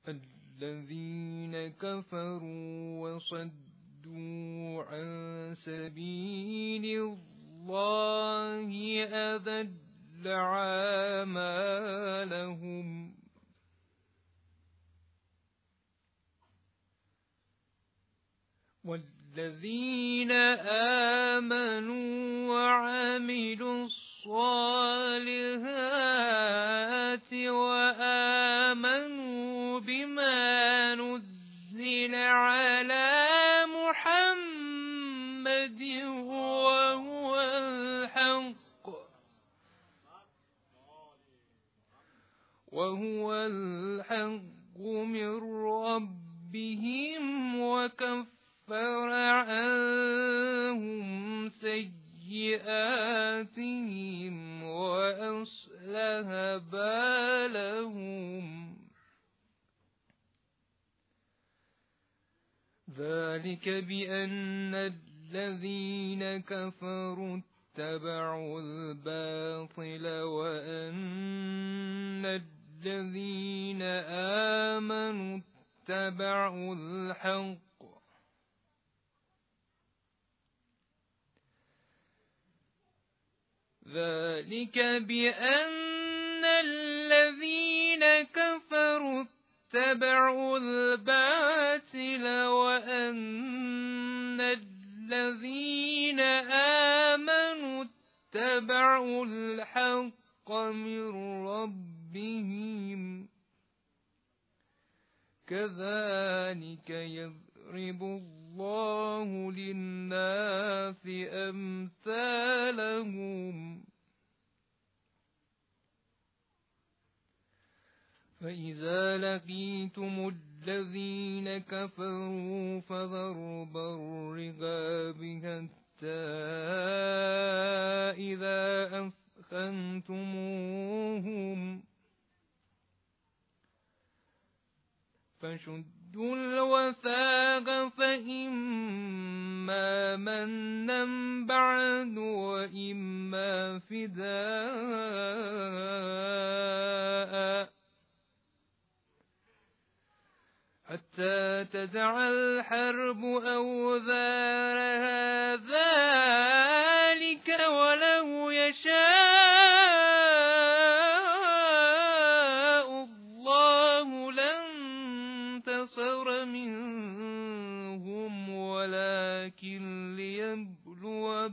الذين كفروا وصدوا عن سبيل الله أضل أعمالهم والذين آمنوا وعملوا الصالحات وآمنوا بما نزل على محمد وهو الحق من ربهم وكفر عنهم سيئاتهم وأصلح بالهم ذلك بأن الذين كفروا اتبعوا الباطل وأن الذين آمنوا اتبعوا الحق ذلك بأن الذين كفروا اتبعوا الباطل وأن الذين آمنوا اتبعوا الحق من ربهم كذلك يضرب الله للناس أمثالهم فإذا لقيتم الذين كفروا فضرب الرقاب حتى إذا أثخنتموهم فشدوا الوثاق فإما منا بعد وإما فداء حتى تدع الحرب أوزارها ذلك ولو يشاء الله لانتصر منهم ولكن ليبلو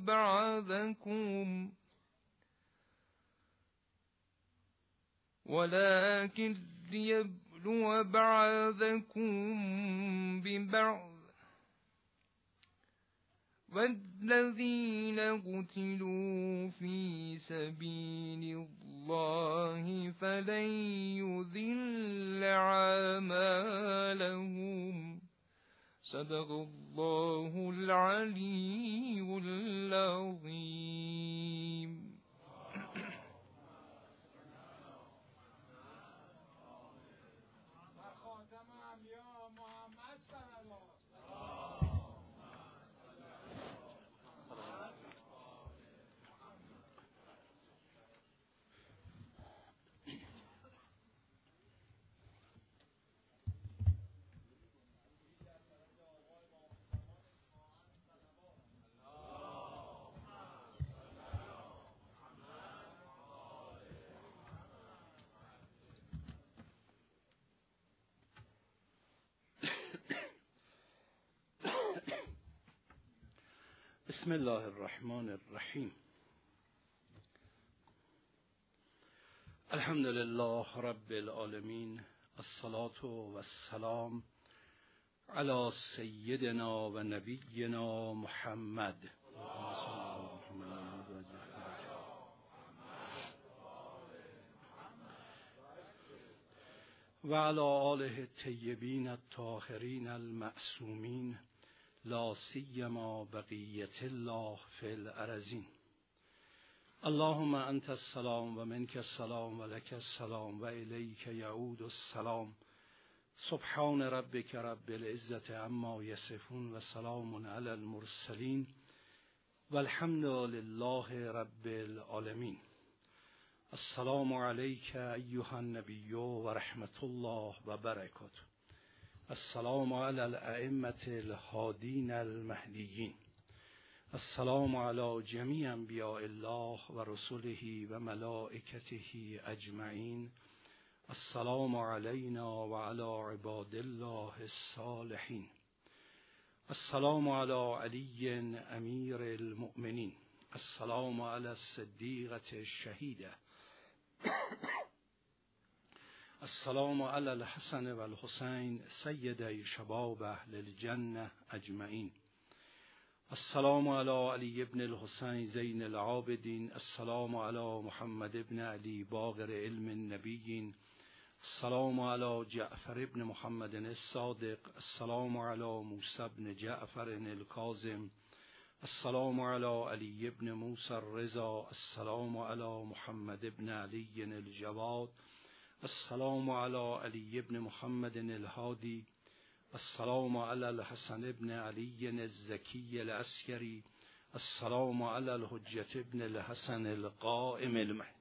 بعضكم ببعض والذين قتلوا في سبيل الله فلن يضل أعمالهم صدق الله العلي العظيم. بسم الله الرحمن الرحیم. الحمد لله رب العالمین، الصلاة والسلام علی سیدنا و نبینا محمد و علی آله الطیبین الطاهرین المعصومین لا سیما بقیت الله فی الارضین. اللهم انت السلام و منک السلام و لک السلام و الیک یعود السلام. سبحان ربک رب العزة عما یصفون و سلام علی المرسلین و الحمد لله رب العالمین. السلام علیک ایها النبی و رحمت الله و برکاته. السلام علی الائمة الهادین المهدیین. السلام علی جمیع انبیاء الله و رسله و ملائکته اجمعین. السلام علینا و علی عباد الله الصالحین. السلام علی علی امیر المؤمنین. السلام علی الصدیقة الشهیده. السلام علی الحسن و الحسین سیدی شباب اهل الجنه اجمعین. السلام علی علی ابن الحسین زین العابدین. السلام علی محمد ابن علی باقر علم النبیین. السلام علی جعفر ابن محمد الصادق. السلام علی موسی ابن جعفر الکاظم. السلام علی علی ابن موسی الرضا. السلام علی محمد ابن علی الجواد. السلام علی علی ابن محمد الهادی. السلام علی الحسن ابن علی الزکی العسکری. السلام علی الحجة ابن الحسن القائم المهدی.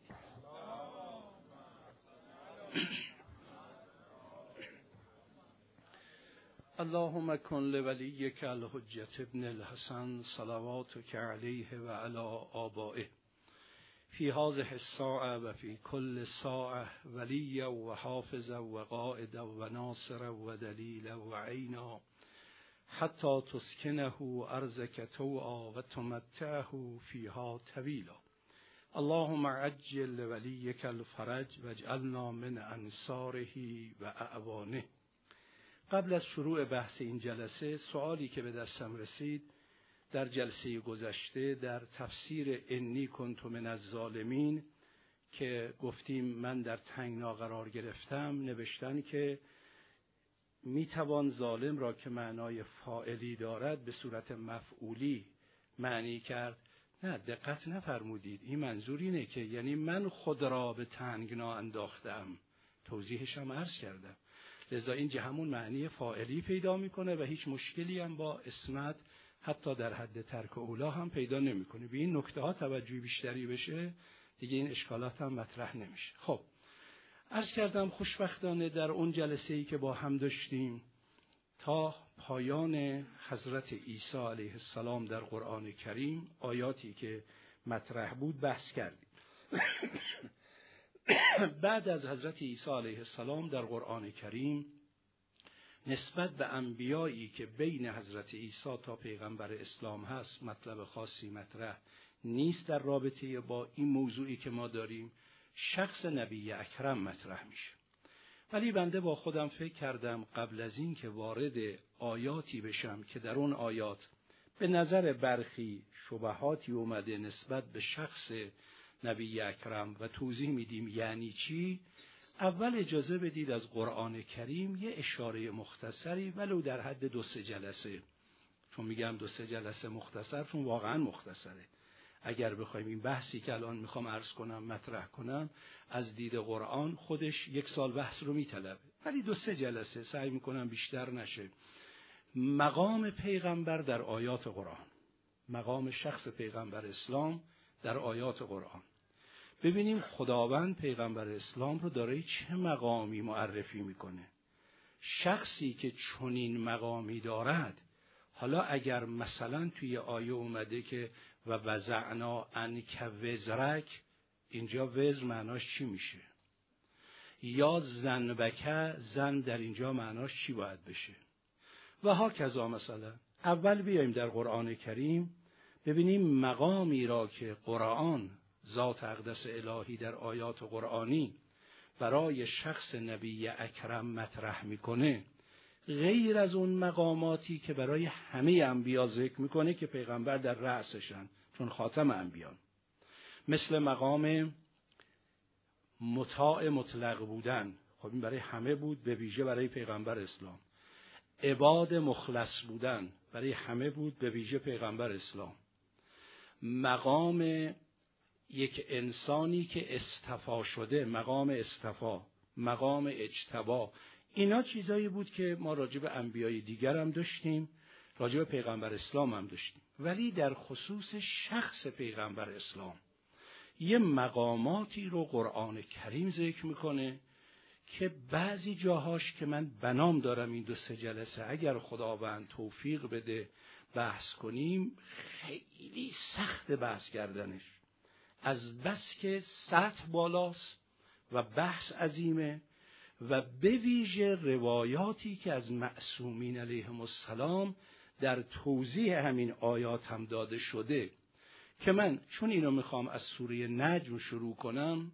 اللهم کن لولیک الحجة ابن الحسن صلواتک علیه و علی آبائه فی هذه الساعة و فی کل ساعة ولیا و حافظا و قائدا و ناصرا و دلیلا و عینا حتی تسکنه ارضک طوعا و تمتعه فیها طویلا. اللهم عجل لولیک الفرج واجعلنا من انصاره و اعوانه. قبل از شروع بحث این جلسه سوالی که به دستم رسید در جلسه گذشته در تفسیر انی کنت من الظالمین که گفتیم من در تنگنا قرار گرفتم، نوشتن که میتوان ظالم را که معنای فاعلی دارد به صورت مفعولی معنی کرد. نه، دقت نفرمودید. این منظور اینه که یعنی من خود را به تنگنا انداختم. توضیحش هم عرض کردم. لذا این همون معنی فاعلی پیدا میکنه و هیچ مشکلی هم با اسمت حتی در حد ترک اولا هم پیدا نمیکنه. به این نکته ها توجه بیشتری بشه دیگه این اشکالات هم مطرح نمیشه. خب عرض کردم خوشبختانه در اون جلسه‌ای که با هم داشتیم تا پایان حضرت عیسی علیه السلام در قرآن کریم آیاتی که مطرح بود بحث کردیم. بعد از حضرت عیسی علیه السلام در قرآن کریم نسبت به انبیایی که بین حضرت عیسی تا پیغمبر اسلام هست مطلب خاصی مطرح نیست در رابطه با این موضوعی که ما داریم. شخص نبی اکرم مطرح میشه. ولی بنده با خودم فکر کردم قبل از این که وارد آیاتی بشم که در اون آیات به نظر برخی شبهاتی اومده نسبت به شخص نبی اکرم و توضیح میدیم یعنی چی، اول اجازه بدید از قرآن کریم یه اشاره مختصری ولو در حد 2-3 جلسه، چون میگم 2-3 جلسه مختصر چون واقعا مختصره. اگر بخوایم این بحثی که الان میخوام عرض کنم مطرح کنم از دید قرآن خودش 1 سال بحث رو میطلبه، ولی 2-3 جلسه سعی میکنم بیشتر نشه. مقام پیغمبر در آیات قرآن، مقام شخص پیغمبر اسلام در آیات قرآن. ببینیم خداوند پیغمبر اسلام رو داره چه مقامی معرفی میکنه. شخصی که چنین مقامی دارد، حالا اگر مثلا توی آیه اومده که و وضعنا عنک وزرک، اینجا وزر معناش چی میشه؟ یا ذنبک، زن در اینجا معناش چی باید بشه؟ و هاکذا. مثلا اول بیایم در قرآن کریم ببینیم مقامی را که قرآن ذات اقدس الهی در آیات قرآنی برای شخص نبی اکرم مطرح میکنه، غیر از اون مقاماتی که برای همه انبیا ذکر میکنه که پیغمبر در رأسشن چون خاتم انبیان، مثل مقام مطاع مطلق بودن، خب این برای همه بود، به ویژه برای پیغمبر اسلام. عباد مخلص بودن برای همه بود، به ویژه پیغمبر اسلام. مقام یک انسانی که اصطفا شده، مقام اصطفا، مقام اجتبا، اینا چیزایی بود که ما راجع به انبیای دیگر هم داشتیم، راجع به پیغمبر اسلام هم داشتیم. ولی در خصوص شخص پیغمبر اسلام یه مقاماتی رو قرآن کریم ذکر میکنه که بعضی جاهاش که من بنام دارم این 2-3 جلسه اگر خداوند توفیق بده بحث کنیم، خیلی سخت بحث کردنش، از بس که سطح بالاست و بحث عظیمه و به ویژه روایاتی که از معصومین علیهم السلام در توضیح همین آیات هم داده شده که من چون اینو میخوام از سوره نجم شروع کنم،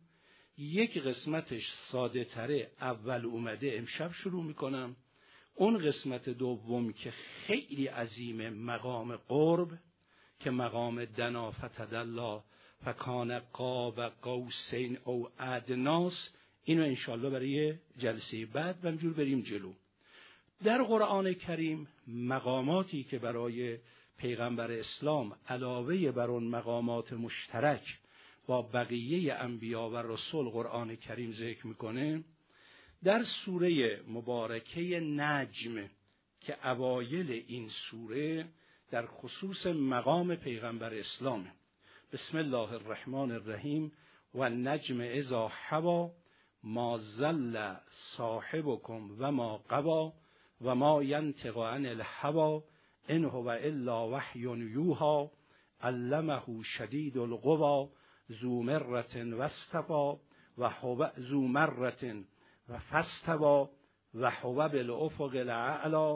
یک قسمتش ساده تره اول اومده امشب شروع میکنم، اون قسمت دوم که خیلی عظیمه مقام قرب که مقام دنا فتدلی فکان قاب قوسین او ادناس، اینو انشالله برای جلسه بعد و همجور بریم جلو. در قرآن کریم مقاماتی که برای پیغمبر اسلام علاوه بر اون مقامات مشترک با بقیه انبیا و رسول قرآن کریم ذکر میکنه، در سوره مبارکه نجم که اوایل این سوره در خصوص مقام پیغمبر اسلامه. بسم الله الرحمن الرحیم و النجم اذا هوا ما ضل صاحبکم و ما غوی و ما ینطق عن الهوی ان هو الا وحی یوحی علمه شدید القوی ذو مرة واستوی و هو ذو مرة و فاستوی و هو بالافق الاعلی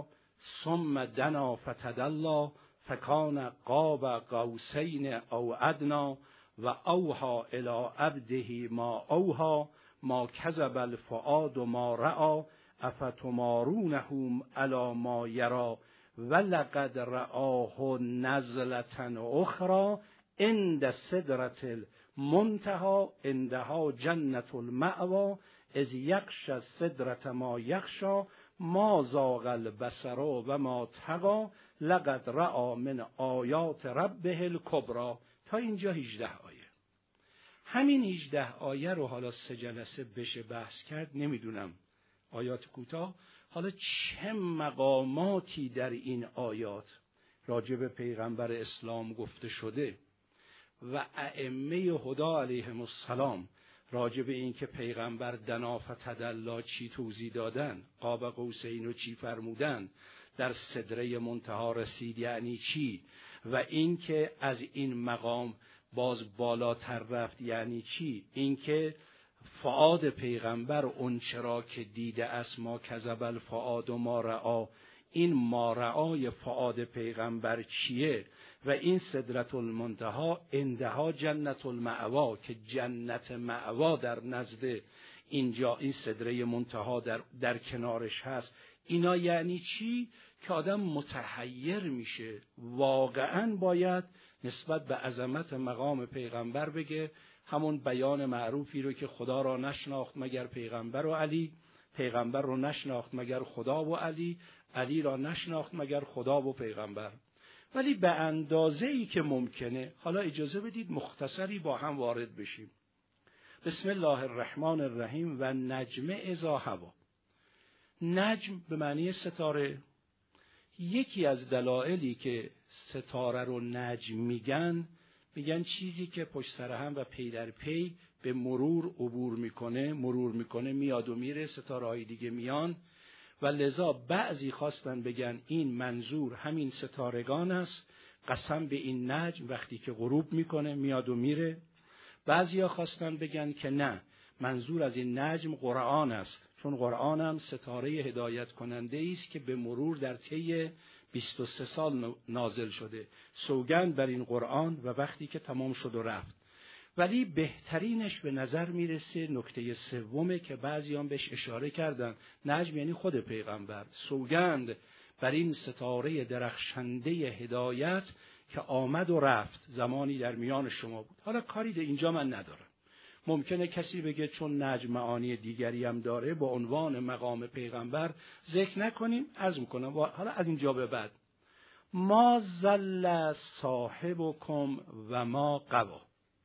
ثم دنا فتدلی فکان قاب قوسین او ادنی و اوحی الی عبده ما اوحی ما کذب الفؤاد ما رأى افتمارونه علی ما یری ولقد رآه نزلة اخرى عند سدرة المنتهى عندها جنة المأوى اذ یغشی السدرة ما یغشی ما زاغ البصر و ما طغی لقد رأى من آیات ربه الکبری. تا اینجا 18 آیه. همین 18 آیه رو حالا 3 جلسه بشه بحث کرد، نمیدونم، آیات کوتاه. حالا چه مقاماتی در این آیات راجع به پیغمبر اسلام گفته شده و ائمه هدی علیهم السلام راجع به این که پیغمبر دنا فتدلی چی توضیح دادن، قاب قوسین رو چی فرمودن، در سدره منتها رسید یعنی چی، و این که از این مقام باز بالاتر رفت یعنی چی، این که فؤاد پیغمبر اون چرا که دیده است ما کذب الفؤاد ما رأی، این ما رأی فؤاد پیغمبر چیه و این سدرة المنتهی عندها جنت المأوی که جنت مأوا در نزد اینجا این سدره منتهی در کنارش هست. اینا یعنی چی که آدم متحیر میشه. واقعا باید نسبت به عظمت مقام پیغمبر بگه همون بیان معروفی رو که خدا را نشناخت مگر پیغمبر و علی، پیغمبر رو نشناخت مگر خدا و علی، علی را نشناخت مگر خدا و پیغمبر. ولی به اندازه‌ای که ممکنه حالا اجازه بدید مختصری با هم وارد بشیم. بسم الله الرحمن الرحیم و نجم اذا هوا. نجم به معنی ستاره. یکی از دلایلی که ستاره رو نجم میگن چیزی که پشت سر هم و پی در پی به مرور عبور میکنه میاد و میره، ستاره های دیگه میان و لذا بعضی خواستن بگن این منظور همین ستارگان است، قسم به این نجم وقتی که غروب میکنه میاد و میره. بعضیا خواستن بگن که نه، منظور از این نجم قرآن است، چون قرآن هم ستاره هدایت کننده است که به مرور در طی 23 سال نازل شده. سوگند بر این قرآن و وقتی که تمام شد و رفت. ولی بهترینش به نظر میرسه نکته سومه که بعضیان بهش اشاره کردن، نجم یعنی خود پیغمبر. سوگند بر این ستاره درخشنده هدایت که آمد و رفت، زمانی در میان شما بود. حالا کاری در اینجا من ندارم. ممکنه کسی بگه چون نجم معانی دیگری هم داره با عنوان مقام پیغمبر ذکر نکنیم، عرض میکنم حالا از اینجا به بعد. ما ضل صاحبکم و ما غوی.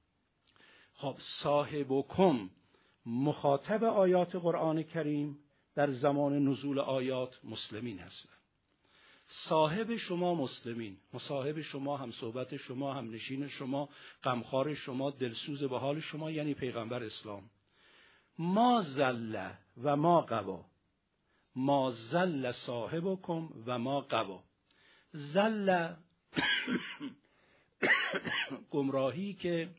خب صاحبکم مخاطب آیات قرآن کریم در زمان نزول آیات مسلمین هستند. صاحب شما مسلمین، مصاحب شما، هم صحبت شما، هم نشین شما، غمخوار شما، دلسوز به حال شما، یعنی پیغمبر اسلام. ما زل و ما غوا، ما زل صاحبکم و ما غوا. زل گمراهی که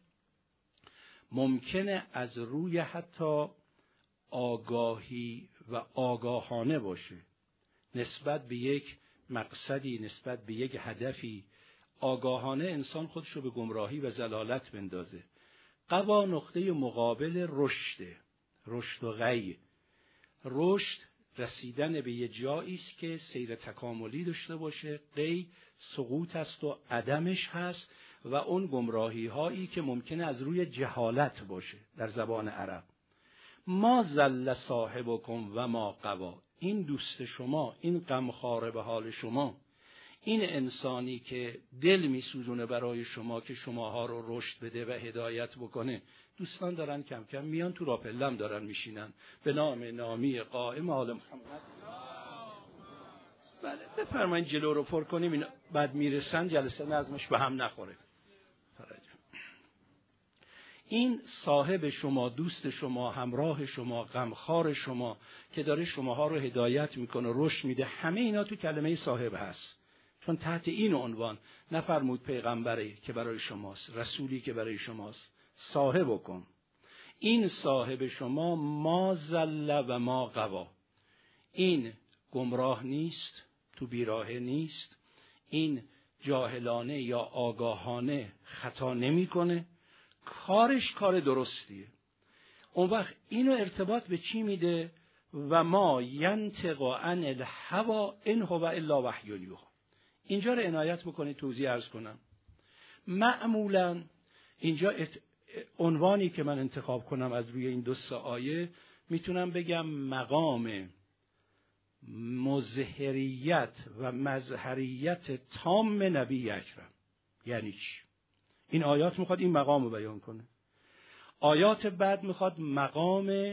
ممکنه از روی حتی آگاهی و آگاهانه باشه، نسبت به یک مقصدی، نسبت به یک هدفی، آگاهانه انسان خودشو به گمراهی و ضلالت بندازه. غوا نقطه مقابل رشده، رشد و غی. رشد رسیدن به یه جایی است که سیر تکاملی داشته باشه، غی سقوط است و عدمش هست و اون گمراهی هایی که ممکنه از روی جهالت باشه در زبان عرب. ما زل صاحبکم و ما غوا، این دوست شما، این غمخوار به حال شما، این انسانی که دل میسوزونه برای شما که شماها رو رشد بده و هدایت بکنه، دوستان دارن کم کم میان تو راپلم دارن میشینن به نام نامی قائم آل محمد. بله بفرمایید جلو رو پر کنیم، این بعد میرسن جلسه نظمش به هم نخوره. این صاحب شما، دوست شما، همراه شما، غمخوار شما که داره شماها رو هدایت میکنه، رشد میده، همه اینا تو کلمه صاحب هست. چون تحت این عنوان نفرمود پیغمبری که برای شماست، رسولی که برای شماست، صاحب کن. این صاحب شما ما زل و ما غوا، این گمراه نیست، تو بیراه نیست، این جاهلانه یا آگاهانه خطا نمی کنه، کارش کار درستیه. اون وقت اینو ارتباط به چی میده؟ و ما ینطق عن الهوی ان هو الا وحی یوحی. اینجا رو عنایت بکنید توضیح عرض کنم. معمولا اینجا عنوانی که من انتخاب کنم از روی این 2 آیه میتونم بگم مقام مظهریت و مظهریت تام نبی اکرم. یعنی چی؟ این آیات میخواد این مقام رو بیان کنه. آیات بعد میخواد مقام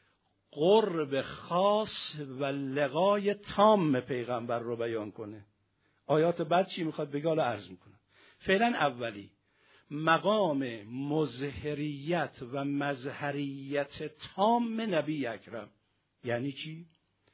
قرب خاص و لقای تام پیغمبر رو بیان کنه. آیات بعد چی میخواد بگه؟ حالا عرض میکنم. فعلا اولی مقام مظهریت و مظهریت تام نبی اکرم. یعنی چی؟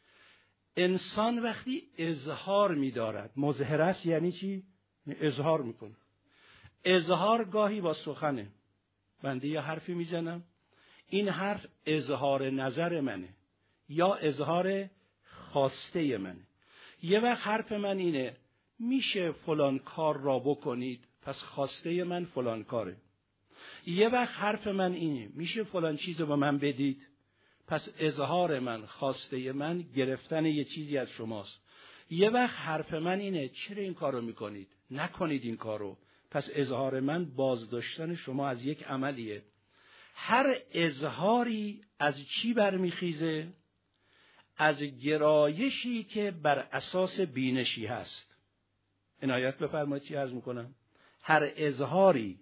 انسان وقتی اظهار می‌دارد، مظهر است یعنی چی؟ اظهار میکنه. اظهار گاهی با سخنه، بنده یه حرفی میزنم، این حرف اظهار نظر منه یا اظهار خواسته منه. یه وقت حرف من اینه میشه فلان کار را بکنید، پس خواسته من فلان کاره. یه وقت حرف من اینه میشه فلان چیز رو به من بدید، پس اظهار من، خواسته من گرفتن یه چیزی از شماست. یه وقت حرف من اینه چرا این کار رو میکنید؟ نکنید این کار رو، پس اظهار من بازداشتن شما از یک عملیه. هر اظهاری از چی برمیخیزه؟ از گرایشی که بر اساس بینشی هست. عنایت بفرمایید چی عرض میکنم؟ هر اظهاری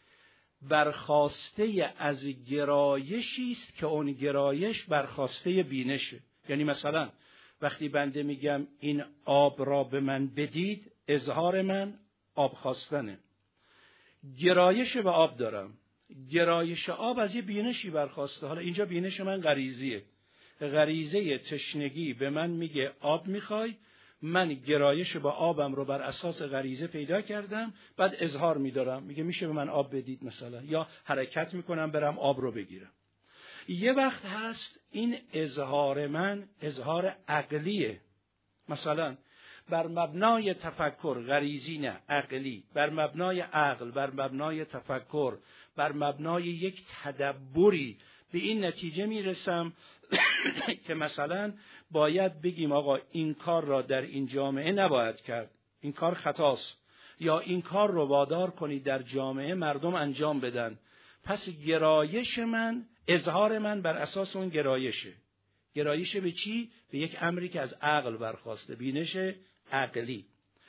برخواسته از گرایشی است که اون گرایش برخواسته بینشه. یعنی مثلا وقتی بنده میگم این آب را به من بدید، اظهار من آب خواستنه، گرایش به آب دارم، گرایش آب از یه بینشی برخواسته. حالا اینجا بینش من غریزیه، غریزه تشنگی به من میگه آب میخوای، من گرایش به آبم رو بر اساس غریزه پیدا کردم، بعد اظهار میدارم، میگه میشه به من آب بدید مثلا، یا حرکت میکنم برم آب رو بگیرم. یه وقت هست این اظهار من اظهار عقلیه، مثلا بر مبنای تفکر، غریزی نه عقلی، بر مبنای عقل، بر مبنای تفکر، بر مبنای یک تدبری به این نتیجه میرسم که مثلا باید بگیم آقا این کار را در این جامعه نباید کرد، این کار خطاست، یا این کار رو وادار کنید در جامعه مردم انجام بدن. پس گرایش من، اظهار من بر اساس اون گرایشه. گرایش به چی؟ به یک امری که از عقل برخواسته، بینش عقلی.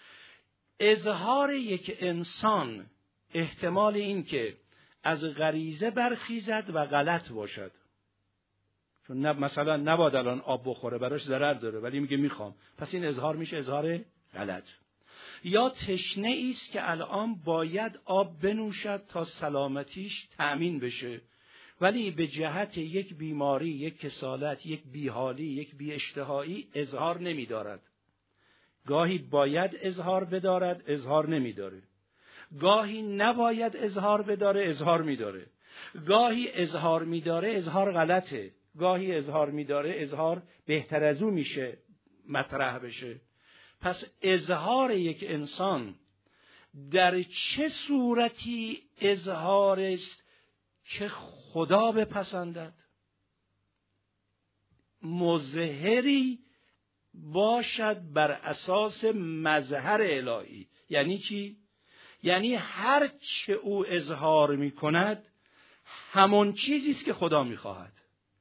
اظهار یک انسان احتمال این که از غریزه برخیزد و غلط باشد. چون مثلا نباید الان آب بخوره، براش ضرر داره، ولی میگه میخوام، پس این اظهار میشه اظهار غلط. یا تشنه است که الان باید آب بنوشد تا سلامتیش تأمین بشه، ولی به جهت یک بیماری، یک کسالت، یک بیحالی، یک بی‌اشتهایی اظهار نمی‌دارد. گاهی باید اظهار بدارد، اظهار نمی‌داره. گاهی نباید اظهار بداره، اظهار می‌داره. گاهی اظهار می‌داره، اظهار غلطه. گاهی اظهار می‌داره، اظهار بهتر از او میشه مطرح بشه. پس اظهار یک انسان در چه صورتی اظهار است که خدا بپسندد؟ مظهری باشد بر اساس مظهر الهی. یعنی چی؟ یعنی هر چه او اظهار می کند همون چیزی است که خدا می خواهد.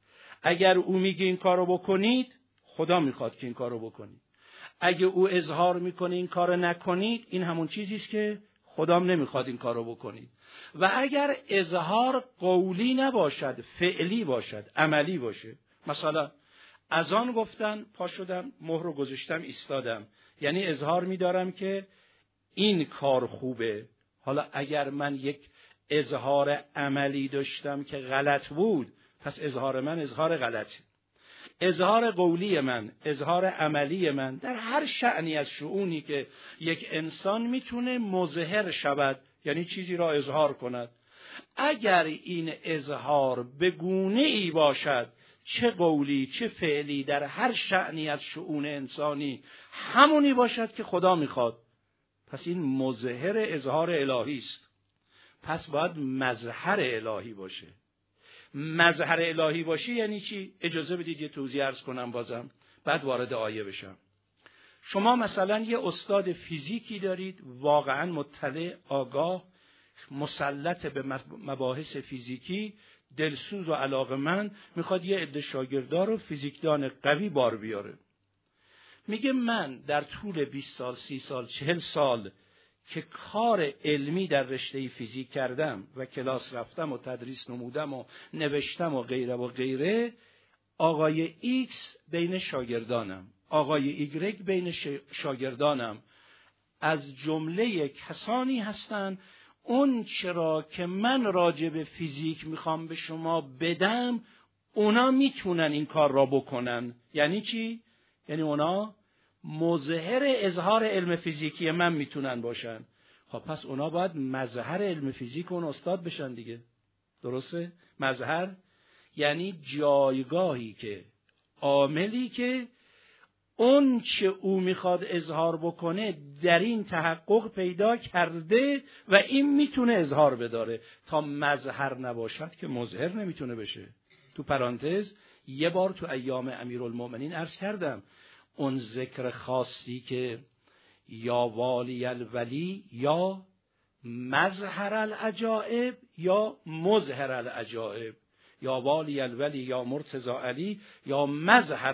اگر او میگه این کارو بکنید، خدا میخواد که این کارو بکنید. اگه او اظهار میکنه این کارو نکنید، این همون چیزی است که خدام نمیخواد این کارو بکنید. و اگر اظهار قولی نباشد، فعلی باشد، عملی باشه، مثلا اذان گفتن، پا شدم، مهر رو گذاشتم، ایستادم، یعنی اظهار میدارم که این کار خوبه. حالا اگر من یک اظهار عملی داشتم که غلط بود، پس اظهار من اظهار غلطه. اظهار قولی من، اظهار عملی من در هر شأنی از شؤونی که یک انسان میتونه مظهر شود، یعنی چیزی را اظهار کند، اگر این اظهار به گونه ای باشد، چه قولی چه فعلی، در هر شأنی از شؤون انسانی همونی باشد که خدا میخواد، پس این مظهر اظهار الهی است. پس باید مظهر الهی باشه. مظهر الهی باشه یعنی چی؟ اجازه بدید یه توضیح عرض کنم بازم، بعد وارد آیه بشم. شما مثلا یه استاد فیزیکی دارید، واقعا مطلع، آگاه، مسلط به مباحث فیزیکی، دلسوز و علاقه‌مند، میخواد یه عده شاگردار و فیزیکدان قوی بار بیاره. میگه من در طول 20 سال، 30 سال، 40 سال که کار علمی در رشته فیزیک کردم و کلاس رفتم و تدریس نمودم و نوشتم و غیره و غیره، آقای ایکس بین شاگردانم، آقای ایگرگ بین شاگردانم از جمله کسانی هستند اون چرا که من راجع به فیزیک میخوام به شما بدم، اونا میتونن این کار را بکنن. یعنی چی؟ یعنی اونا مظهر اظهار علم فیزیکی من میتونن باشن. خب پس اونا باید مظهر علم فیزیک اون استاد بشن دیگه. درسته؟ مظهر یعنی جایگاهی که، عاملی که اون چه او میخواد اظهار بکنه در این تحقق پیدا کرده و این میتونه اظهار بداره. تا مظهر نباشد که مظهر نمیتونه بشه. تو پرانتز یه بار تو ایام امیرالمومنین عرض کردم، اون ذکر خاصی که یا والی الولی یا مظهر العجائب یا مظهر العجائب، یا والی الولی یا مرتضی علی یا مظهر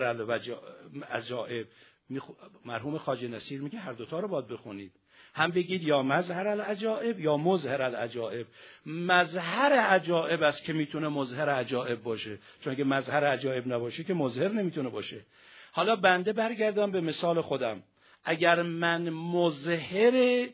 العجائب. مرحوم خواجه نصیر میگه هر دوتا رو باید بخونید، هم بگید یا مظهر العجائب یا مظهر العجائب. مظهر عجائب است که میتونه مظهر عجائب باشه، چون اگه مظهر عجائب نباشه که مظهر نمیتونه باشه. حالا بنده برگردم به مثال خودم. اگر من مظهر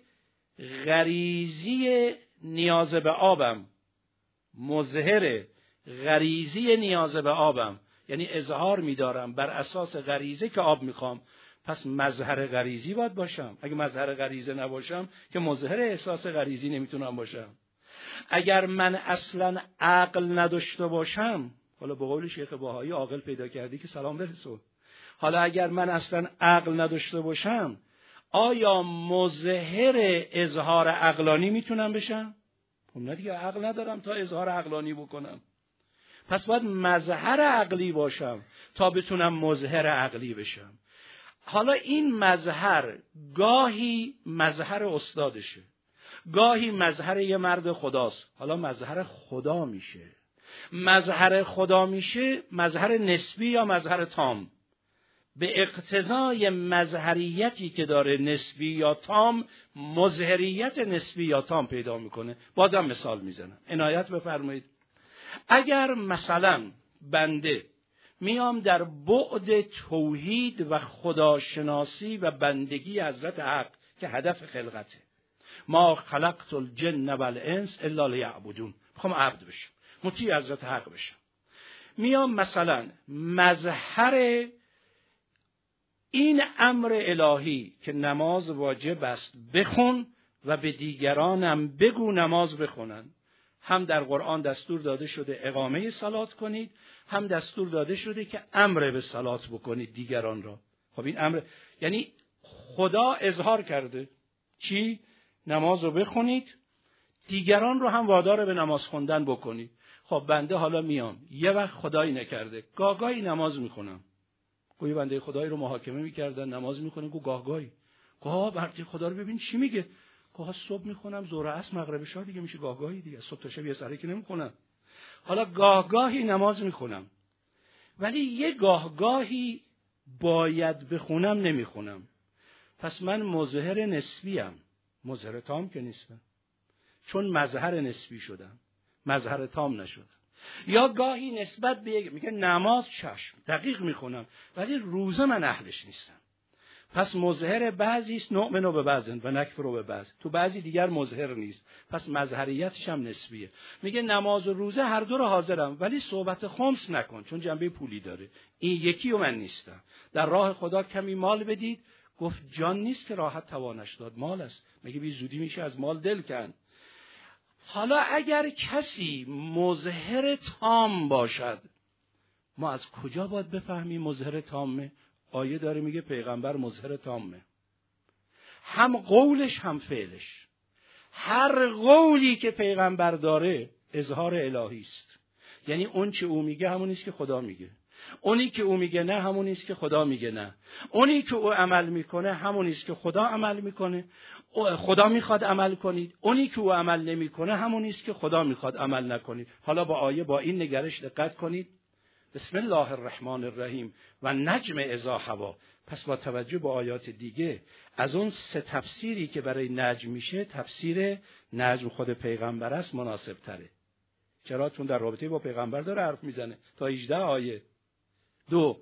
غریزی نیاز به آبم، مظهر غریزی نیاز به آبم، یعنی اظهار می‌دارم بر اساس غریزه که آب می‌خوام، پس مظهر غریزی باید باشم. اگه مظهر غریزه نباشم که مظهر احساس غریزی نمیتونم باشم. اگر من اصلا عقل نداشته باشم، حالا به قول شیخ بهایی عاقل پیدا کردی که سلام برسون، حالا اگر من اصلا عقل نداشته باشم، آیا مظهر اظهار عقلانی میتونم بشم؟ خب نه دیگه، عقل ندارم تا اظهار عقلانی بکنم. پس باید مظهر عقلی باشم تا بتونم مظهر عقلی بشم. حالا این مظهر گاهی مظهر استادشه، گاهی مظهر یه مرد خداست. حالا مظهر خدا میشه، مظهر خدا میشه مظهر نسبی یا مظهر تام. به اقتضای مظهریتی که داره نسبی یا تام، مظهریت نسبی یا تام پیدا میکنه. بازم مثال میزنم، عنایت بفرمایید. اگر مثلا بنده میام در بعد توحید و خداشناسی و بندگی حضرت حق که هدف خلقته. ما خلقت الجن والانس الا لیعبدون، میخوام عبد بشم، مطیع حضرت حق بشم. میام مثلا مظهر این امر الهی که نماز واجب است بخون و به دیگرانم بگو نماز بخونن، هم در قرآن دستور داده شده اقامه صلات کنید، هم دستور داده شده که امر به صلات بکنید دیگران را. خب این امر یعنی خدا اظهار کرده چی؟ نماز رو بخونید، دیگران رو هم وادار به نماز خوندن بکنید. خب بنده حالا میام یه وقت خدایی نکرده گاهگاهی نماز میخونم، گویی بنده خدایی رو محاکمه میکردن نماز میخونه، گو گاهگاهی گاه برتی خدا رو ببین چی میگه، گاه صبح میخونم ظهر عصر مغرب عشا، دیگه میشه گاهگاهی دیگه، صبح تا شب یه سره که نمیخونم. حالا گاهگاهی نماز میخونم، ولی یه گاهگاهی باید بخونم نمیخونم. پس من مظهر نسبیم، مظهر تام که نیستم، چون مظهر نسبی شدم، مظهر تام نشدم. یا گاهی نسبت به میگه نماز چشم دقیق میخونم، ولی روزه من اهلش نیستم. پس مظهر بعضی است، نؤمن به بعض و نکفر به بعض، تو بعضی دیگر مظهر نیست، پس مظهریتش هم نسبیه. میگه نماز و روزه هر دو رو حاضرم، ولی صحبت خمس نکن چون جنبه پولی داره، این یکی و من نیستم. در راه خدا کمی مال بدید، گفت جان نیست که راحت توانش داد، مال است. میگه بی زودی میشه از مال دل کن. حالا اگر کسی مظهر تام باشد، ما از کجا باید بفهمیم مظهر تامه؟ آیه داره میگه پیغمبر مظهر تامه، هم قولش هم فعلش. هر قولی که پیغمبر داره اظهار الهی است، یعنی اون چه او میگه همون نیست که خدا میگه، اونی که او میگه نه همون نیست که خدا میگه نه، اونی که او عمل میکنه همون نیست که خدا عمل میکنه، خدا میخواد عمل کنید، اونی که او عمل نمیکنه همون نیست که خدا میخواد عمل نکنید. حالا با آیه با این نگرش دقت کنید، بسم الله الرحمن الرحیم و نجم اذا هوا. پس با توجه به آیات دیگه از اون سه تفسیری که برای نجم میشه، تفسیر نجم خود پیغمبر است مناسب تره. چرا؟ چون در رابطه با پیغمبر داره حرف میزنه تا 18 آیه. 2.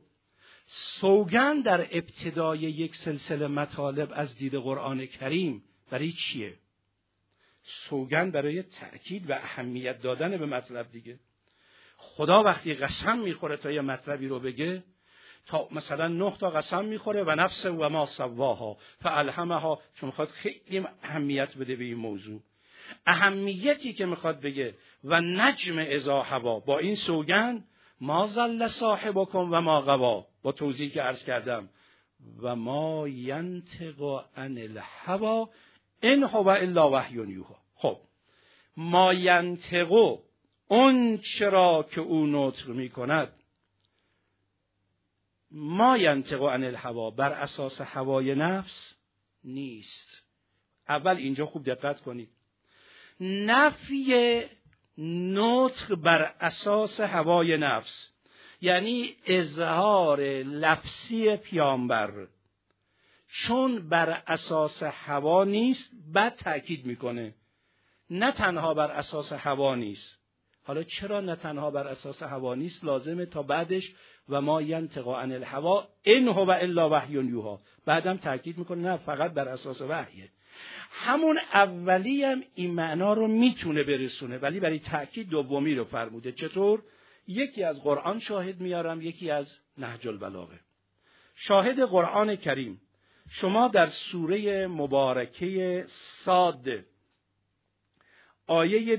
سوگند در ابتدای یک سلسله مطالب از دید قرآن کریم برای چیه؟ سوگند برای تأکید و اهمیت دادن به مطلب دیگه. خدا وقتی قسم میخوره تا یه مطلبی رو بگه، تا مثلا 9 تا قسم میخوره و نفس و ما سواها فالهمها، چون میخواد خیلی اهمیت بده به این موضوع. اهمیتی که میخواد بگه و نجم اذا هوا، با این سوگند ما ضل صاحبکم و ما غوا، با توضیحی که عرض کردم، و ما ینطق عن الهوا ان هو الا وحی یوحی. خب ما ینطق، اون چرا که او نطق میکند، ما ینطق عن الهوا بر اساس هوای نفس نیست. اول اینجا خوب دقت کنید، نفی نطق بر اساس هوای نفس یعنی اظهار لفظی پیامبر، چون بر اساس هوا نیست، بعد تأکید میکنه نه تنها بر اساس هوا نیست. حالا چرا نه تنها بر اساس هوا نیست؟ لازمه تا بعدش و ما ینطق عن الهوا ان هو الا وحی یوحی، بعدم تأکید میکنه نه فقط بر اساس وحیه. همون اولی هم این معنا رو میتونه برسونه، ولی برای تأکید دومی رو فرموده. چطور؟ یکی از قرآن شاهد میارم، یکی از نهج البلاغه. شاهد قرآن کریم، شما در سوره مبارکه صاد آیه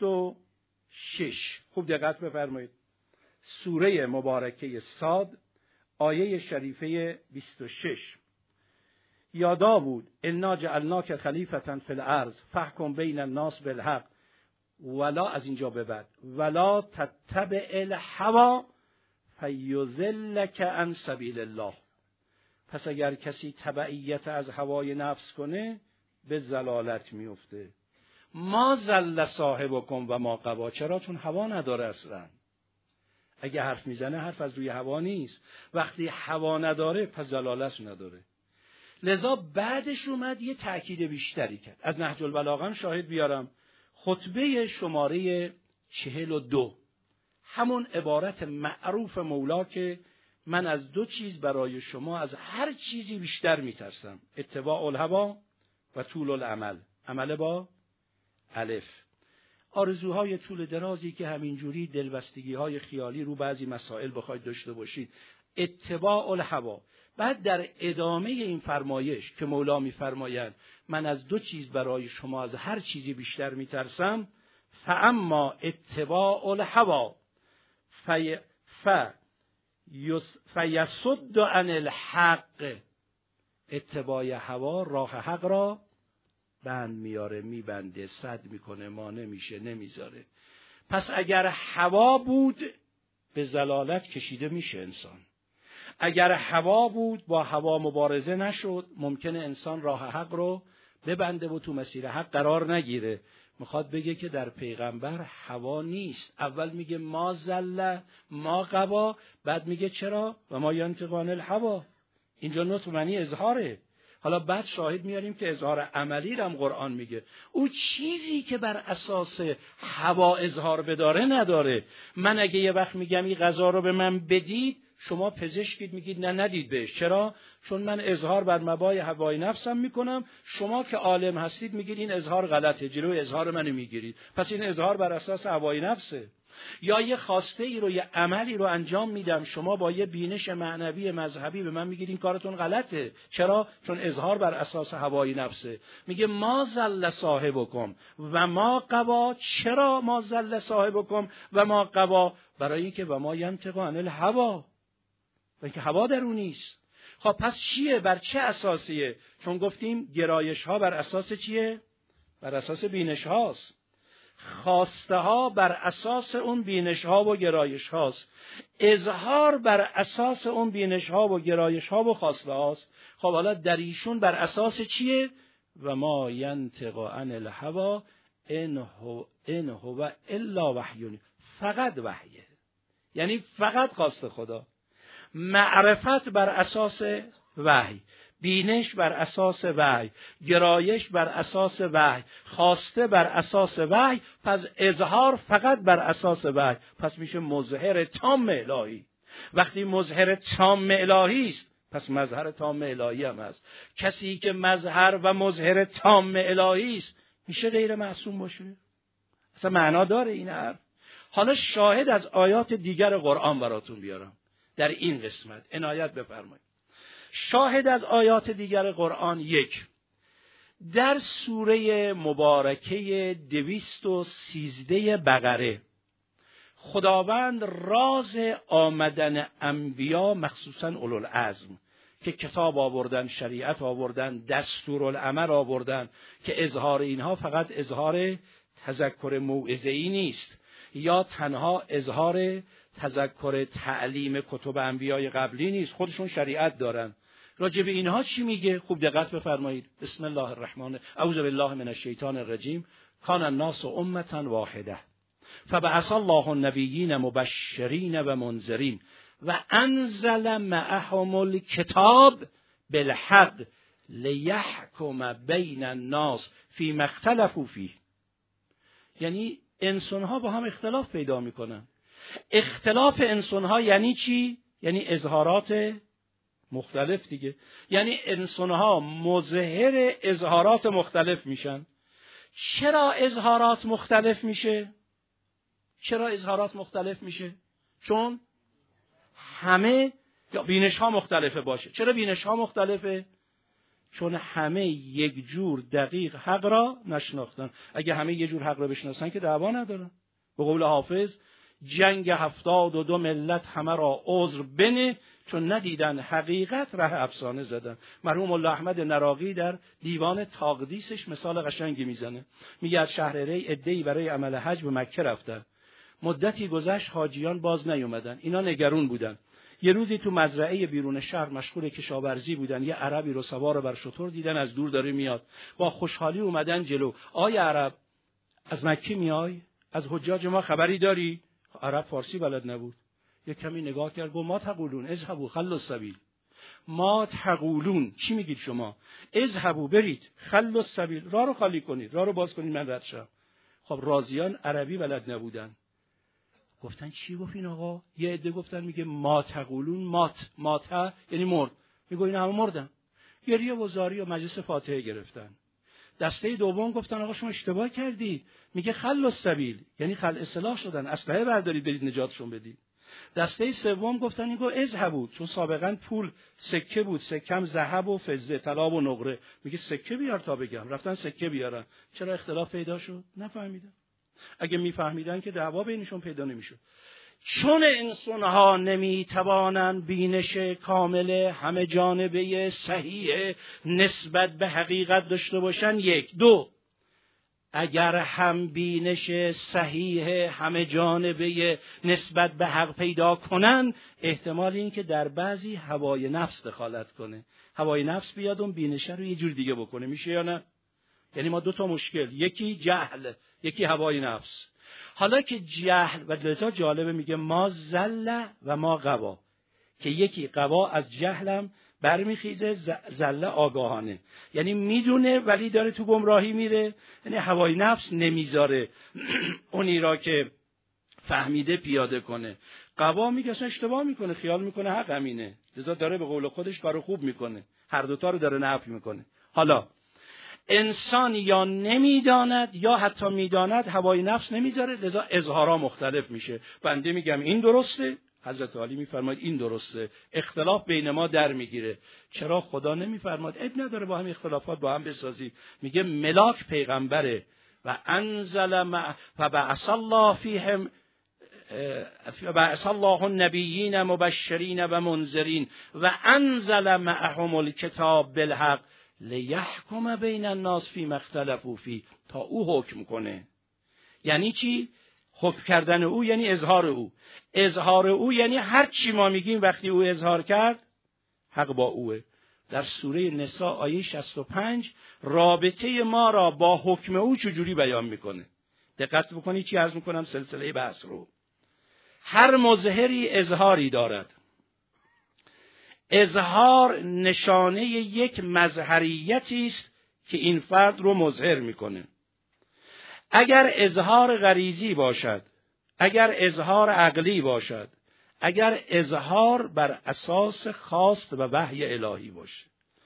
26 خوب دقت بفرمایید. سوره مبارکه صاد آیه شریفه 26: یا داوود انا جعلناک خلیفة فی الارض فاحکم بین الناس بالحق ولا، از اینجا به بعد، ولا تتبع الهوا فیضلک عن سبیل الله. پس اگر کسی تبعیت از هوای نفس کنه به ضلالت میفته. ما ضل صاحبکم و ما غوا، چرا؟ چون هوا نداره اصلا. اگه حرف میزنه حرف از روی هوا نیست، وقتی هوا نداره پس ضلالت نداره. لذا بعدش اومد یه تأکید بیشتری کرد. از نهج البلاغه شاهد بیارم، خطبه شماره 42 همون عبارت معروف مولا که من از دو چیز برای شما از هر چیزی بیشتر میترسم: اتباع الهوا و طول الامل. عمل با الف. آرزوهای طول درازی که همینجوری دلبستگی‌های خیالی رو بعضی مسائل بخواید داشته باشید. اتباع الهوا. بعد در ادامه این فرمایش که مولا می‌فرمایند من از دو چیز برای شما از هر چیزی بیشتر میترسم: فاما اتباع الهوا فیصد عن الحق. اتباع هوا راه حق را بند میاره، میبنده، سد میکنه، مانع میشه، نمیذاره. پس اگر هوا بود به ضلالت کشیده میشه انسان. اگر هوا بود با هوا مبارزه نشد ممکنه انسان راه حق رو ببنده و تو مسیر حق قرار نگیره. میخواد بگه که در پیغمبر هوا نیست. اول میگه ما زل ما غوا، بعد میگه چرا و ما ینطق عن الهوا. اینجا نطق معنی اظهاره. حالا بعد شاهد میاریم که اظهار عملی رو هم قرآن میگه. او چیزی که بر اساس هوا اظهار بداره نداره. من اگه یه وقت میگم این غذا رو به من بدید، شما پزشکید میگید نه ندید بهش. چرا؟ چون من اظهار بر مبای هوای نفسم میکنم. شما که عالم هستید میگید این اظهار غلطه، جلوی اظهار منو میگیرید. پس این اظهار بر اساس هوای نفسه. یا یه خواسته ای رو، یه عملی رو انجام میدم، شما با یه بینش معنوی مذهبی به من میگید این کارتون غلطه. چرا؟ چون اظهار بر اساس هوای نفسه. میگه ما زل صاحبکم و ما غوا. چرا ما زل صاحبکم و ما غوا؟ برای اینکه و ما ینطق عن الهوا، اینکه هوا در اون نیست. خب پس چیه؟ بر چه اساسیه؟ چون گفتیم گرایش ها بر اساس چیه؟ بر اساس بینش هاست. خواسته ها بر اساس اون بینش ها و گرایش هاست. اظهار بر اساس اون بینش ها و گرایش ها و خواسته هاست. خب حالا در ایشون بر اساس چیه؟ و ما ینطق عن الهوا ان هو الا وحی. فقط وحیه، یعنی فقط خواست خدا. معرفت بر اساس وحی، بینش بر اساس وحی، گرایش بر اساس وحی، خواسته بر اساس وحی. پس اظهار فقط بر اساس وحی. پس میشه مظهر تام الهی. وقتی مظهر تام الهی است پس مظهر تام الهی هم است. کسی که مظهر و مظهر تام الهی است میشه غیر معصوم باشه؟ اصلا معنا داره این حرف؟ حالا شاهد از آیات دیگر قرآن براتون بیارم در این قسمت، عنایت بفرمایید. شاهد از آیات دیگر قرآن: یک، در سوره مبارکه 213 بقره خداوند راز آمدن انبیا مخصوصاً اولوالعزم که کتاب آوردن، شریعت آوردن، دستورالعمل آوردن، که اظهار اینها فقط اظهار تذکر موعظه‌ای نیست یا تنها اظهار تذکر تعلیم کتب انبیای قبلی نیست، خودشون شریعت دارن. راجع به اینها چی میگه؟ خوب دقت بفرمایید. بسم الله الرحمن اعوذ بالله من الشیطان الرجیم. کان الناس امة واحده فبعث الله النبیین مبشرین و منذرین و انزل معهم الکتاب بالحق لیحکم بین الناس فیما اختلفوا فیه. یعنی انسان‌ها با هم اختلاف پیدا میکنن. اختلاف انسان‌ها یعنی چی؟ یعنی اظهارات مختلف دیگه. یعنی انسان‌ها مظهر اظهارات مختلف میشن. چرا اظهارات مختلف میشه؟ چرا اظهارات مختلف میشه؟ چون همه یا بینش‌ها مختلفه باشه. چرا بینش‌ها مختلفه؟ چون همه یک جور دقیق حق را نشناختن. اگه همه یک جور حق را بشناسن که دعوا ندارن. به قول حافظ جنگ 72 ملت همه را عذر بنه چون ندیدن حقیقت ره افسانه زدن. مرحوم الله احمد نراقی در دیوان تقدیسش مثال قشنگی میزنه. میگه از شهر ری عده‌ای برای عمل حج به مکه رفتن. مدتی گذشت حاجیان باز نیومدن. اینا نگران بودن. یه روزی تو مزرعه بیرون شهر مشغول کشاورزی بودن. یه عربی رو سوار بر شتر دیدن از دور داره میاد. با خوشحالی اومدن جلو. آی عرب، از مکه میای؟ از حجاج ما خبری داری؟ عرب فارسی بلد نبود. یه کمی نگاه کرد گفت ما تقولون اذهبوا خلوا السبیل. ما تقولون چی میگید شما؟ اذهبوا برید، خلوا السبیل راه رو خالی کنید، راه رو باز کنید من رد شم. خب رازیان عربی بلد نبودن. گفتن چی گفت این آقا؟ یه عده گفتن میگه ما تقولون، مات یعنی مرد. میگه اینا همه مردن. گریه و زاری و مجلس فاتحه گرفتن. دسته دوم گفتن آقا شما اشتباه کردید. میگه خل السبیل، یعنی اصلاح شدن، اسلحه بردارید برید نجاتشون بدید. دسته سوم گفتن اینگو اذهبوا، چون سابقا پول سکه بود، سکم ذهب و فضه، طلا و نقره. میگه سکه بیار تا بگم. رفتن سکه بیارن. چرا اختلاف پیدا شد؟ نفهمیدن. اگه میفهمیدن که دعوا بینشون پیدا نمیشد. چون انسانها نمیتوانند بینش کامل همه جانبه صحیح نسبت به حقیقت داشته باشن. 1 2 اگر هم بینش صحیح همه جانبه نسبت به حق پیدا کنن، احتمال این که در بعضی هوای نفس دخالت کنه، هوای نفس بیاد اون بینش رو یه جور دیگه بکنه. میشه یا نه؟ یعنی ما 2 مشکل، یکی جهل، یکی هوای نفس. حالا که جهل، و لذا جالبه میگه ما زله و ما غوا، که یکی غوا از جهلم برمیخیزه، زله آگاهانه، یعنی میدونه ولی داره تو گمراهی میره، یعنی هوای نفس نمیذاره اونی را که فهمیده پیاده کنه. غوا میگه اصلا اشتباه میکنه، خیال میکنه حق همینه، لذا داره به قول خودش کارو خوب میکنه، هر دوتا رو داره نفی میکنه. حالا انسان یا نمیداند یا حتی میداند، هوای نفس نمیذاره، لذا اظهارا مختلف میشه. بنده میگم این درسته، حضرت علی میفرماید این درسته، اختلاف بین ما در میگیره. چرا خدا نمیفرماید اب نداره با هم اختلافات با هم بسازید؟ میگه ملاک پیغمبره و انزل فبعث الله فیهم بعث الله النبیین مبشرین و منذرین و انزل معهم الکتاب بالحق لیحکم بین الناس فیما اختلفوا فیه، تا او حکم کنه. یعنی چی؟ حکم کردن او یعنی اظهار او. اظهار او یعنی هر چی ما میگیم وقتی او اظهار کرد حق با اوه. در سوره نساء آیه 65 رابطه ما را با حکم او چجوری بیان میکنه. دقت بکنید چی عرض میکنم سلسله بحث رو. هر مظهری اظهاری دارد. اظهار نشانه یک مظهریتی است که این فرد رو مظهر میکنه. اگر اظهار غریزی باشد، اگر اظهار عقلی باشد، اگر اظهار بر اساس خواست و وحی الهی باشه،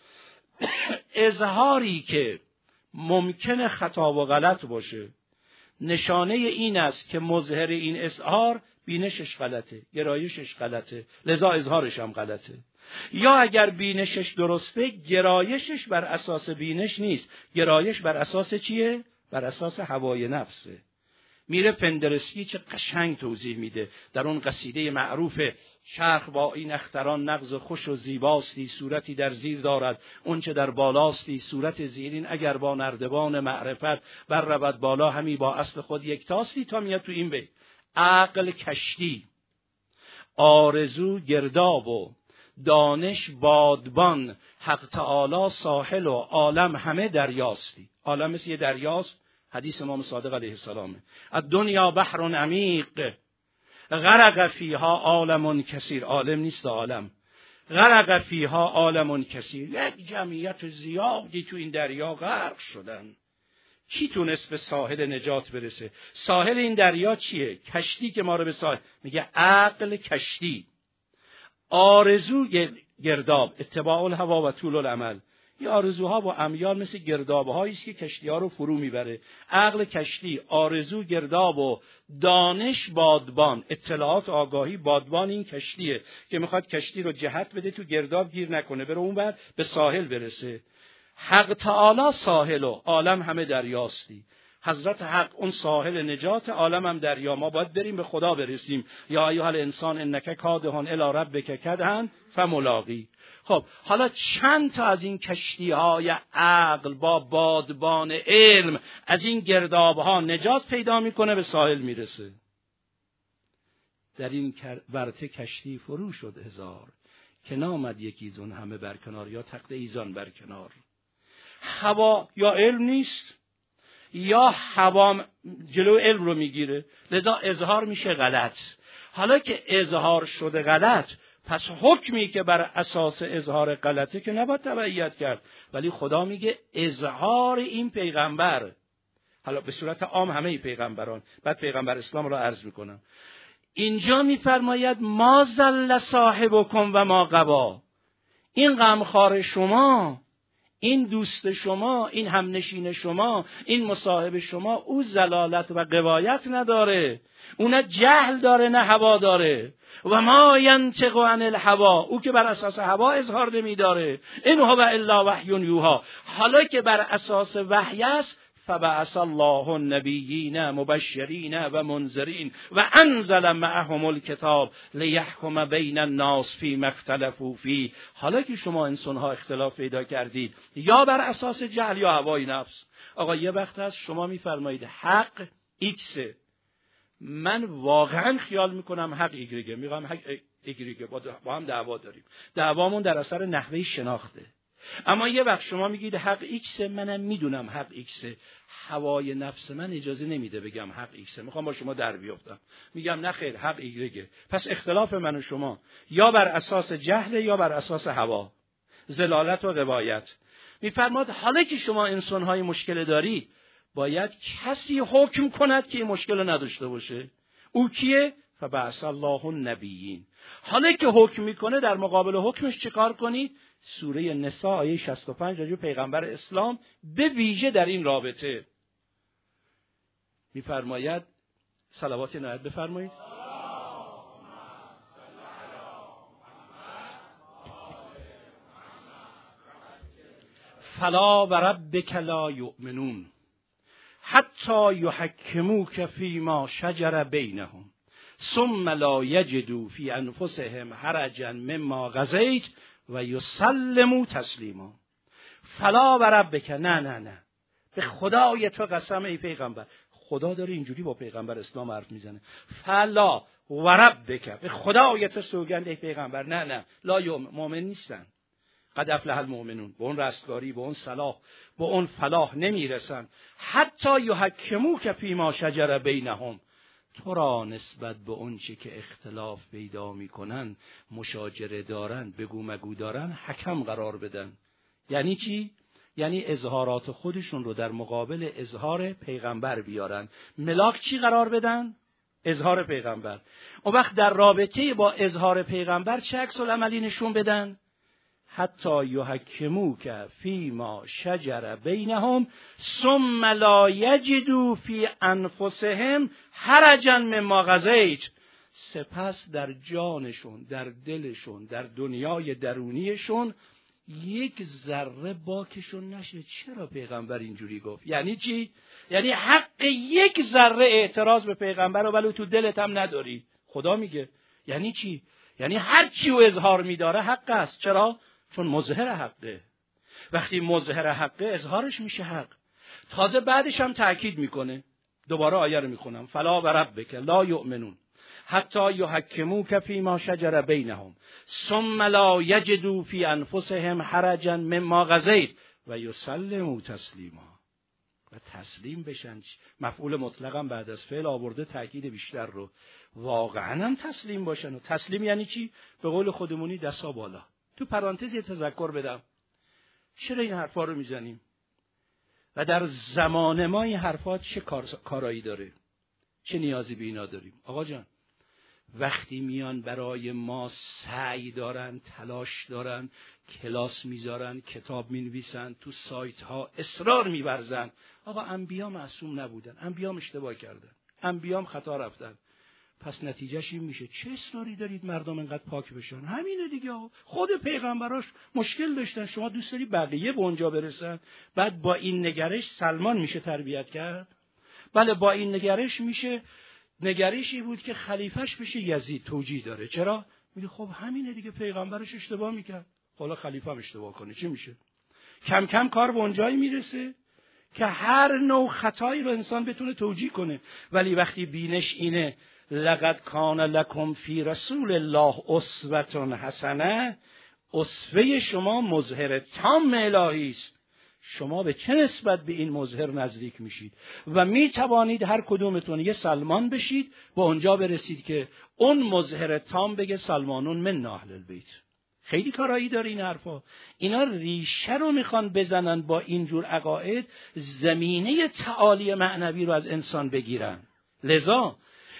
اظهاری که ممکنه خطا و غلط باشه، نشانه این است که مظهر این اظهار بینشش غلطه، گرایشش غلطه، لذا اظهارش هم غلطه. یا اگر بینشش درسته، گرایشش بر اساس بینش نیست، گرایش بر اساس چیه؟ بر اساس هوای نفسه. میره فندرسکی چه قشنگ توضیح میده در اون قصیده معروف چرخ با این اختران نغز خوش و زیباستی، صورتی در زیر دارد اون چه در بالاستی، صورت زیرین اگر با نردبان معرفت بر رود بالا، همی با اصل خود یکتاستی. تا میاد تو این بیت عقل کشتی، آرزو گرداب و دانش بادبان، حق تعالی ساحل و عالم همه دریاستی. عالم مثل یه دریاست، حدیث امام صادق علیه السلامه. الدنیا بحر عمیق غرق فیها عالم کثیر. عالم نیست عالم، غرق فیها عالم کثیر. یک جمعیت زیادی تو این دریا غرق شدن. کی تونست به ساحل نجات برسه؟ ساحل این دریا چیه؟ کشتی که ما رو به ساحل میگه عقل کشتی، آرزو گرداب، اتباع الهوا و طول الامل. این آرزوها و امیال مثل گرداب‌هایی است که کشتی‌ها رو فرو میبره. عقل کشتی، آرزو گرداب و دانش بادبان، اطلاعات آگاهی بادبان این کشتیه که میخواد کشتی رو جهت بده تو گرداب گیر نکنه، بره اون بعد به ساحل برسه. حق تعالی ساحل و عالم همه دریاستی. حضرت حق اون ساحل نجات، عالم هم دریا. ما باید بریم به خدا برسیم. یا ایها الانسان انک کادح الی ربک کدحا فملاقی. خب حالا چند تا از این کشتی‌های عقل با بادبان علم از این گرداب‌ها نجات پیدا میکنه، به ساحل میرسه. در این ورطه کشتی فرو شد هزار، که نامد یکی زون همه برکنار، یا تخت ایزان برکنار. هوا یا علم نیست یا هوا جلو علم رو میگیره، لذا اظهار میشه غلط. حالا که اظهار شده غلط، پس حکمی که بر اساس اظهار غلطه که نباید تبعیت کرد. ولی خدا میگه اظهار این پیغمبر، حالا به صورت عام همه پیغمبران، بعد پیغمبر اسلام رو عرض میکنم، اینجا میفرماید ما ضل صاحبکم و ما غوا. این غمخوار شما، این دوست شما، این همنشین شما، این مصاحب شما، او ضلالت و غوایت نداره، او نه جهل داره نه هوا داره. و ما ینطق عن الهوا، او که بر اساس هوا اظهار نمی‌داره. این هو الا وحی یوحی، حالا که بر اساس وحی است فبعث الله النبیین مبشرین و منذرین و انزل معهم الکتاب لیحکم بین الناس فیما اختلفوا فیه. حالا که شما انسان‌ها اختلاف پیدا کردید یا بر اساس جهل یا هوای نفس. آقا یه وقت هست شما میفرمایید حق ایکسه، من واقعا خیال میکنم حق ایگریگه، میگم حق ایگریگه، با هم دعوا داریم، دعوامون در اثر نحوه شناخته. اما یه وقت شما میگید حق ایکسه، منم میدونم حق ایکسه، هوای نفس من اجازه نمیده بگم حق ایکسه، میخوام با شما در بیافتم، میگم نه خیر حق ایگریگه. پس اختلاف من و شما یا بر اساس جهل یا بر اساس هوا، ضلالت و غوایت. میفرماد حالا که شما انسان‌های مشکل دارید باید کسی حکم کند که این مشکل نداشته باشه. او کیه؟ فبعث الله النبیین. حالا که حکم میکنه در مقابل حکمش چیکار کنید؟ سوره نساء آیه 65 راجع به پیغمبر اسلام به ویژه در این رابطه میفرماید، صلوات نهایت بفرمایید. فلا و ربک لا یؤمنون حتی یحکموک فیما شجر بینهم ثم لا یجدوا فی انفسهم حرجا مما قضیت و یسلموا تسلیما. فلا و ربک، نه به خدای تو قسم ای پیغمبر. خدا داره اینجوری با پیغمبر اسلام حرف میزنه. فلا و ربک، به خدای تو سوگند ای پیغمبر، نه لا مؤمن نیستن. قد افلح المؤمنون، به اون رستگاری، به اون صلاح، به اون فلاح نمیرسن. حتی یحکموک فیما شجر بینهم، تو را نسبت به اون چه که اختلاف پیدا میکنن، مشاجره دارن، بگو مگو دارن، حکم قرار بدن. یعنی چی؟ یعنی اظهارات خودشون رو در مقابل اظهار پیغمبر بیارن. ملاک چی قرار بدن؟ اظهار پیغمبر. اون وقت در رابطه با اظهار پیغمبر چه عکس العملی نشون بدن؟ حتی یحکموک فیما شجر بینهم ثم لا یجدوا فی انفسهم حرجا مما قضیت. سپس در جانشون، در دلشون، در دنیای درونیشون یک ذره باکشون نشه. چرا پیغمبر اینجوری گفت؟ یعنی چی؟ یعنی حق یک ذره اعتراض به پیغمبر رو ولی تو دلت هم نداری. خدا میگه یعنی چی؟ یعنی هر چی رو اظهار میداره حق است. چرا؟ چون مظهر حقه. وقتی مظهر حقه اظهارش میشه حق. تازه بعدش هم تأکید میکنه. دوباره آیه رو میخونم. فلا و ربک لا یؤمنون حتی یحکموک فیما شجر بینهم ثم لا یجدوا فی انفسهم حرجا مما قضیت و یسلموا تسلیما. و تسلیم بشن. مفعول مطلقم بعد از فعل آورده تأکید بیشتر رو. واقعا هم تسلیم باشن. و تسلیم یعنی چی؟ به قول خودمونی دستا بالا. تو پرانتز تذکر بدم، چرا این حرفا رو میزنیم و در زمان ما این حرفات چه کارایی داره، چه نیازی به اینا داریم؟ آقا جان، وقتی میان برای ما سعی دارن، تلاش دارن، کلاس میذارن، کتاب مینویسن، تو سایت ها اصرار میورزن، آقا انبیا معصوم نبودن، انبیا اشتباه کردن، انبیا خطا رفتن، پس نتیجهش این میشه چه اصراری دارید مردم انقدر پاک بشن؟ همینه دیگه. خود پیغمبراش مشکل داشتن، شما دوست داری بقیه به اونجا برسن؟ بعد با این نگرش سلمان میشه تربیت کرد؟ بله، با این نگرش میشه. نگرشی بود که خلیفهش بشه یزید. توجیه داره. چرا؟ میگه خب همینه دیگه، پیغمبرش اشتباه میکرد، حالا خلیفه هم اشتباه کنه چی میشه؟ کم کم کار به اونجایی میرسه که هر نوع خطایی رو انسان بتونه توجیه کنه. ولی وقتی بینش اینه لقد کان لکم فی رسول الله اسوة حسنه، اسوه شما مظهر تام الهی است. شما به چه نسبت به این مظهر نزدیک میشید و می توانید هر کدومتون یه سلمان بشید، با اونجا برسید که اون مظهر تام بگه سلمانون من اهل البیت. خیلی کارایی داره این حرفا. اینا ریشه رو میخوان بزنن، با اینجور عقاید زمینه تعالی معنوی رو از انسان بگیرن. لذا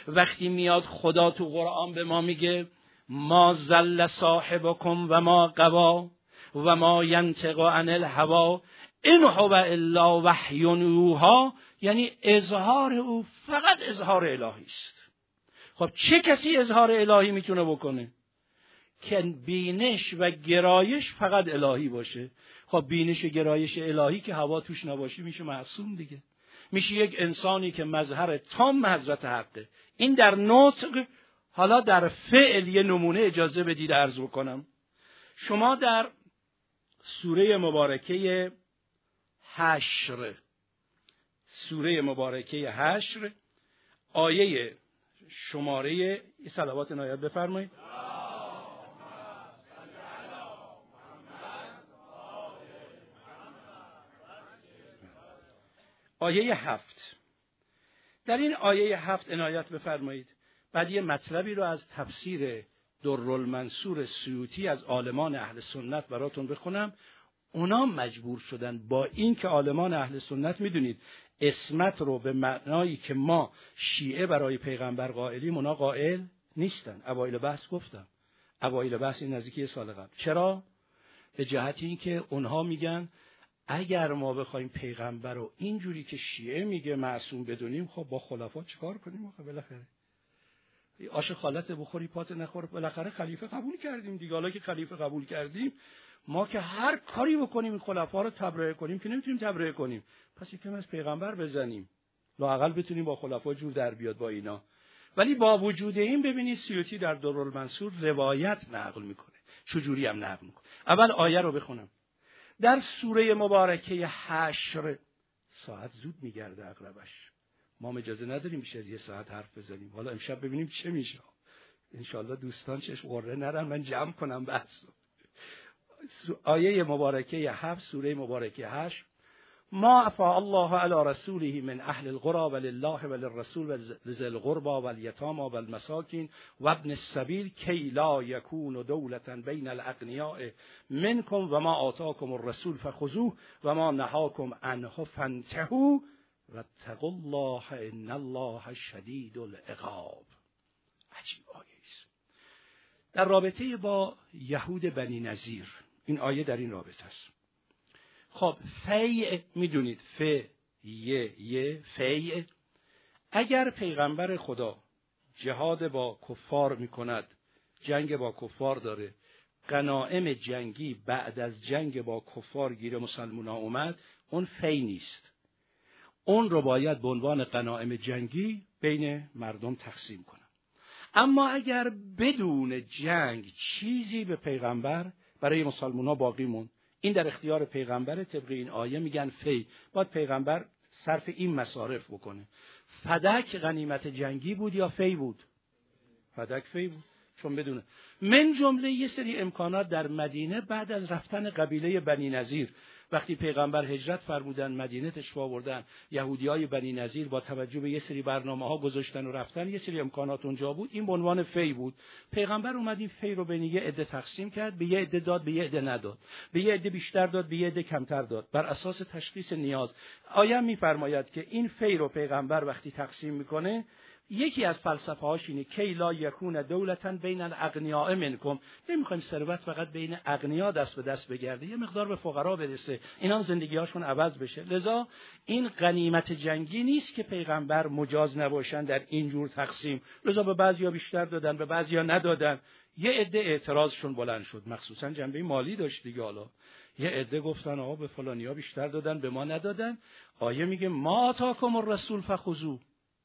وقتی میاد خدا تو قرآن به ما میگه ما ضل صاحبکم و ما غوا و ما ینطق عن الهوا ان هو الا وحی یوحی، یعنی اظهار او فقط اظهار الهی است. خب چه کسی اظهار الهی میتونه بکنه؟ که بینش و گرایش فقط الهی باشه. خب بینش و گرایش الهی که هوا توش نباشه میشه معصوم دیگه، میشه یک انسانی که مظهر تام حضرت حقه. این در نطق. حالا در فعل یه نمونه اجازه بدید عرض بکنم. شما در سوره مبارکه حشر، سوره مبارکه حشر آیه شماره صلوات نایت بفرمایید. آیه 7. در این آیه 7 عنایت بفرمایید. بعد یه مطلبی رو از تفسیر درالمنصور سیوطی از عالمان اهل سنت براتون بخونم. اونا مجبور شدن با این که عالمان اهل سنت میدونید اسمت رو به معنایی که ما شیعه برای پیغمبر قائلیم اونا قائل نیستن. اوایل بحث گفتم، اوایل بحث این نزدیکی سال قبل. چرا؟ به جهت این که اونها میگن اگر ما بخوایم پیغمبر رو اینجوری که شیعه میگه معصوم بدونیم، خب با خلفا چیکار کنیم؟ آخه بالاخره آش خالت بخوری پات نخور، بالاخره خلیفه قبول کردیم دیگه. حالا که خلیفه قبول کردیم ما که هر کاری بکنیم این خلفا رو تبرئه کنیم که نمیتونیم تبرئه کنیم، پس یکم از پیغمبر بزنیم لااقل بتونیم با خلفا جور در بیاد با اینا. ولی با وجود این ببینید سیوطی در درالمنصور روایت نقل میکنه، چجوری هم نقل میکنه. اول آیه رو بخونم. در سوره مبارکه حشر، ساعت زود میگرده اغلبش، ما اجازه نداریم بیش از 1 ساعت حرف بزنیم. حالا امشب ببینیم چه میشه. انشالله دوستان چشم قره نرن، من جمع کنم بحث. آیه مبارکه 7 سوره مبارکه حشر: ما افاء الله علی رسوله من اهل القرى ولله وللرسول ولذی القربى والیتامى والمساکین وابن السبیل کی لا یکون دولة بین الاغنیاء منکم و ما آتاکم الرسول فخذوه و ما نهاکم عنه فانتهوا واتقوا الله ان الله شدید العقاب. عجیب آیه است در رابطه با یهود بنی نضیر. این آیه در این رابطه است. خب فیع میدونید، فیع اگر پیغمبر خدا جهاد با کفار میکند، جنگ با کفار داره، غنایم جنگی بعد از جنگ با کفار گیر مسلمونا اومد، اون فیع نیست. اون رو باید به عنوان غنایم جنگی بین مردم تقسیم کنن. اما اگر بدون جنگ چیزی به پیغمبر برای مسلمونا باقی موند، این در اختیار پیغمبر. طبق این آیه میگن فی، باید پیغمبر صرف این مصارف بکنه. فدک غنیمت جنگی بود یا فی بود؟ فدک فی بود، چون بدونه. من جمله یه سری امکانات در مدینه بعد از رفتن قبیله بنی نضیر، وقتی پیغمبر هجرت فرمودن مدینه تشریف آوردن، یهودیای بنی نضیر با توجه به یه سری برنامه‌ها گذاشتن و رفتن، یه سری امکانات اونجا بود، این به عنوان فی بود. پیغمبر اومد این فی رو بین یه عده تقسیم کرد، به یه عده داد، به یه عده نداد، به یه عده بیشتر داد، به یه عده کمتر داد، بر اساس تشخیص نیاز. آیه میفرماید که این فی رو پیغمبر وقتی تقسیم میکنه، یکی از فلسفه‌هاش اینه کی لا یکون دولة بین الاغنیاء منکم، نمیخوایم ثروت فقط بین اغنیا دست به دست بگرده، یه مقدار به فقرا برسه، اینا زندگی‌هاشون عوض بشه. لذا این غنیمت جنگی نیست که پیغمبر مجاز نباشن در این جور تقسیم. لذا به بعضیا بیشتر دادن، به بعضیا ندادن. یه عده اعتراضشون بلند شد، مخصوصا جنبه مالی داشت دیگه. حالا یه عده گفتن آقا به فلانیا بیشتر دادن، به ما ندادن. آیه میگه ما آتاکم الرسول فخذوه،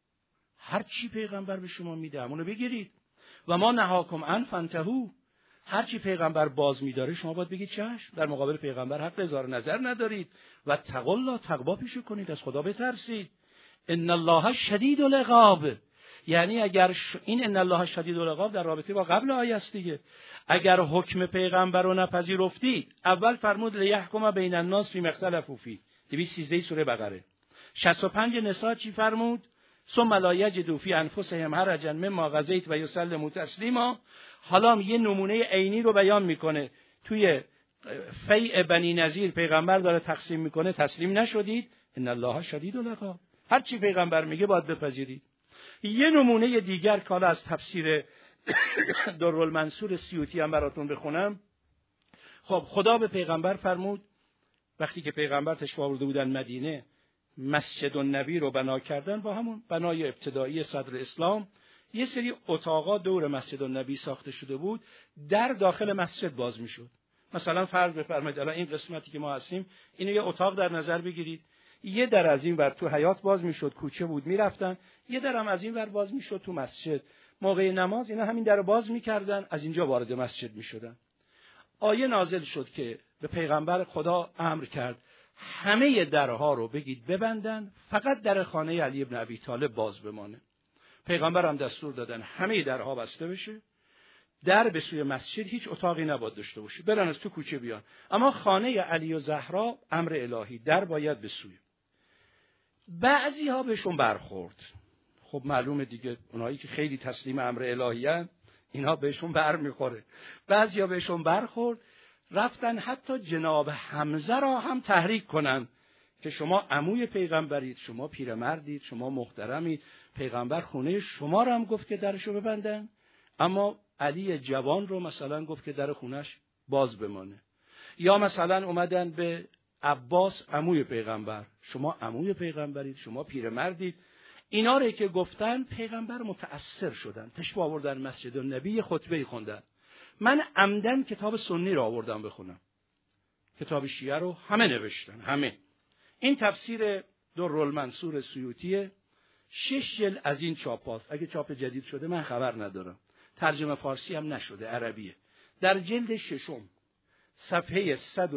هر چی پیغمبر به شما میده همونو بگیرید. و ما نهاکم عن فانتهوا، هر چی پیغمبر باز میداره شما باید بگید چشم. در مقابل پیغمبر حق اظهار نظر ندارید. و اتقوا الله، تقوا پیشه کنید، از خدا بترسید. ان الله شدید العقاب، یعنی اگر این ان الله شدید العقاب در رابطه با قبل آیه است دیگه. اگر حکم پیغمبر رو نپذیرفتید، اول فرمود لیحکم بین الناس فیما اختلفوا فیه، 213 سوره بقره. 65 نساء چی فرمود؟ ثم لا یجدوا فی انفسهم حرجا مما قضیت و یسلموا تسلیما. حالا یه نمونه عینی رو بیان میکنه. توی فیع بنی نضیر پیغمبر داره تقسیم میکنه، تسلیم نشدید، ان الله شدید العقاب، هر چی پیغمبر میگه باید بپذیرید. یه نمونه دیگر که حالا از تفسیر درالمنصور سیوطی هم براتون بخونم. خب خدا به پیغمبر فرمود وقتی که پیغمبر تشریف آورده بودن مدینه، مسجد النبی رو بنا کردن، با همون بنای ابتدایی صدر اسلام یه سری اتاقا دور مسجد النبی ساخته شده بود، در داخل مسجد باز میشد. مثلا فرض بفرمایید الان این قسمتی که ما هستیم اینو یه اتاق در نظر بگیرید، یه در از این ور تو حیاط باز میشد، کوچه بود میرفتن، یه درم از این ور باز میشد تو مسجد. موقع نماز اینا همین درو باز میکردن، از اینجا وارد مسجد میشدن. آیه نازل شد که به پیغمبر خدا امر کرد همه درها رو بگید ببندن، فقط در خانه علی ابن ابی طالب باز بمانه. پیغمبر هم دستور دادن همه درها بسته بشه، در به سوی مسجد هیچ اتاقی نباید داشته باشه، برن از تو کوچه بیان. اما خانه علی و زهرا امر الهی، در باید به سوی. بعضی ها بهشون برخورد. خب معلومه دیگه اونایی که خیلی تسلیم امر الهی هستند اینا بهشون برمیخوره. بعضی ها بهشون برخورد، رفتن حتی جناب حمزه را هم تحریک کنن که شما عموی پیغمبرید، شما پیرمردید، شما محترمید، پیغمبر خونه شما را هم گفت که درشو ببندن، اما علی جوان رو مثلا گفت که در خونش باز بمانه. یا مثلا اومدن به عباس عموی پیغمبر، شما عموی پیغمبرید، شما پیرمردید. اینا رو که گفتن پیغمبر متأثر شدن، تشریف آوردن مسجد النبی، خطبه خوندن. من عمدن کتاب سنی رو آوردم بخونم، کتاب شیعه رو همه نوشتن، همه. این تفسیر درالمنصور سیوطیه، 6 جلد از این چاپ هاست. اگه چاپ جدید شده من خبر ندارم، ترجمه فارسی هم نشده، عربیه. در جلد 6 صفحه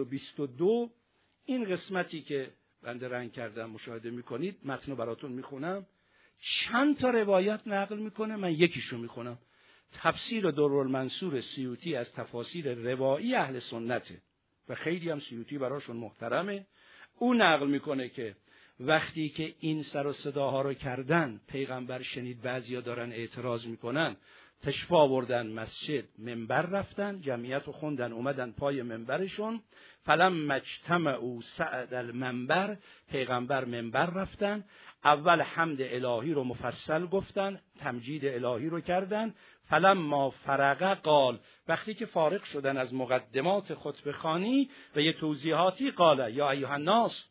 122 این قسمتی که بنده رنگ کردم مشاهده میکنید، متن براتون میخونم. چند تا روایت نقل میکنه، من یکیشو میخونم. تفسیر درالمنصور سیوطی از تفاسیر روایی اهل سنته و خیلی هم سیوطی براشون محترمه. او نقل میکنه که وقتی که این سر و صداها رو کردن، پیغمبر شنید بعضیا دارن اعتراض میکنن، تشریف آوردن مسجد، منبر رفتن، جمعیت رو خوندن، اومدن پای منبرشون. فلما اجتمعوا صعد المنبر، پیغمبر منبر رفتن، اول حمد الهی رو مفصل گفتن، تمجید الهی رو کردن. فلما فرغ قال، وقتی که فارغ شدن از مقدمات خطبه خوانی و یه توضیحاتی، قال یا ایها الناس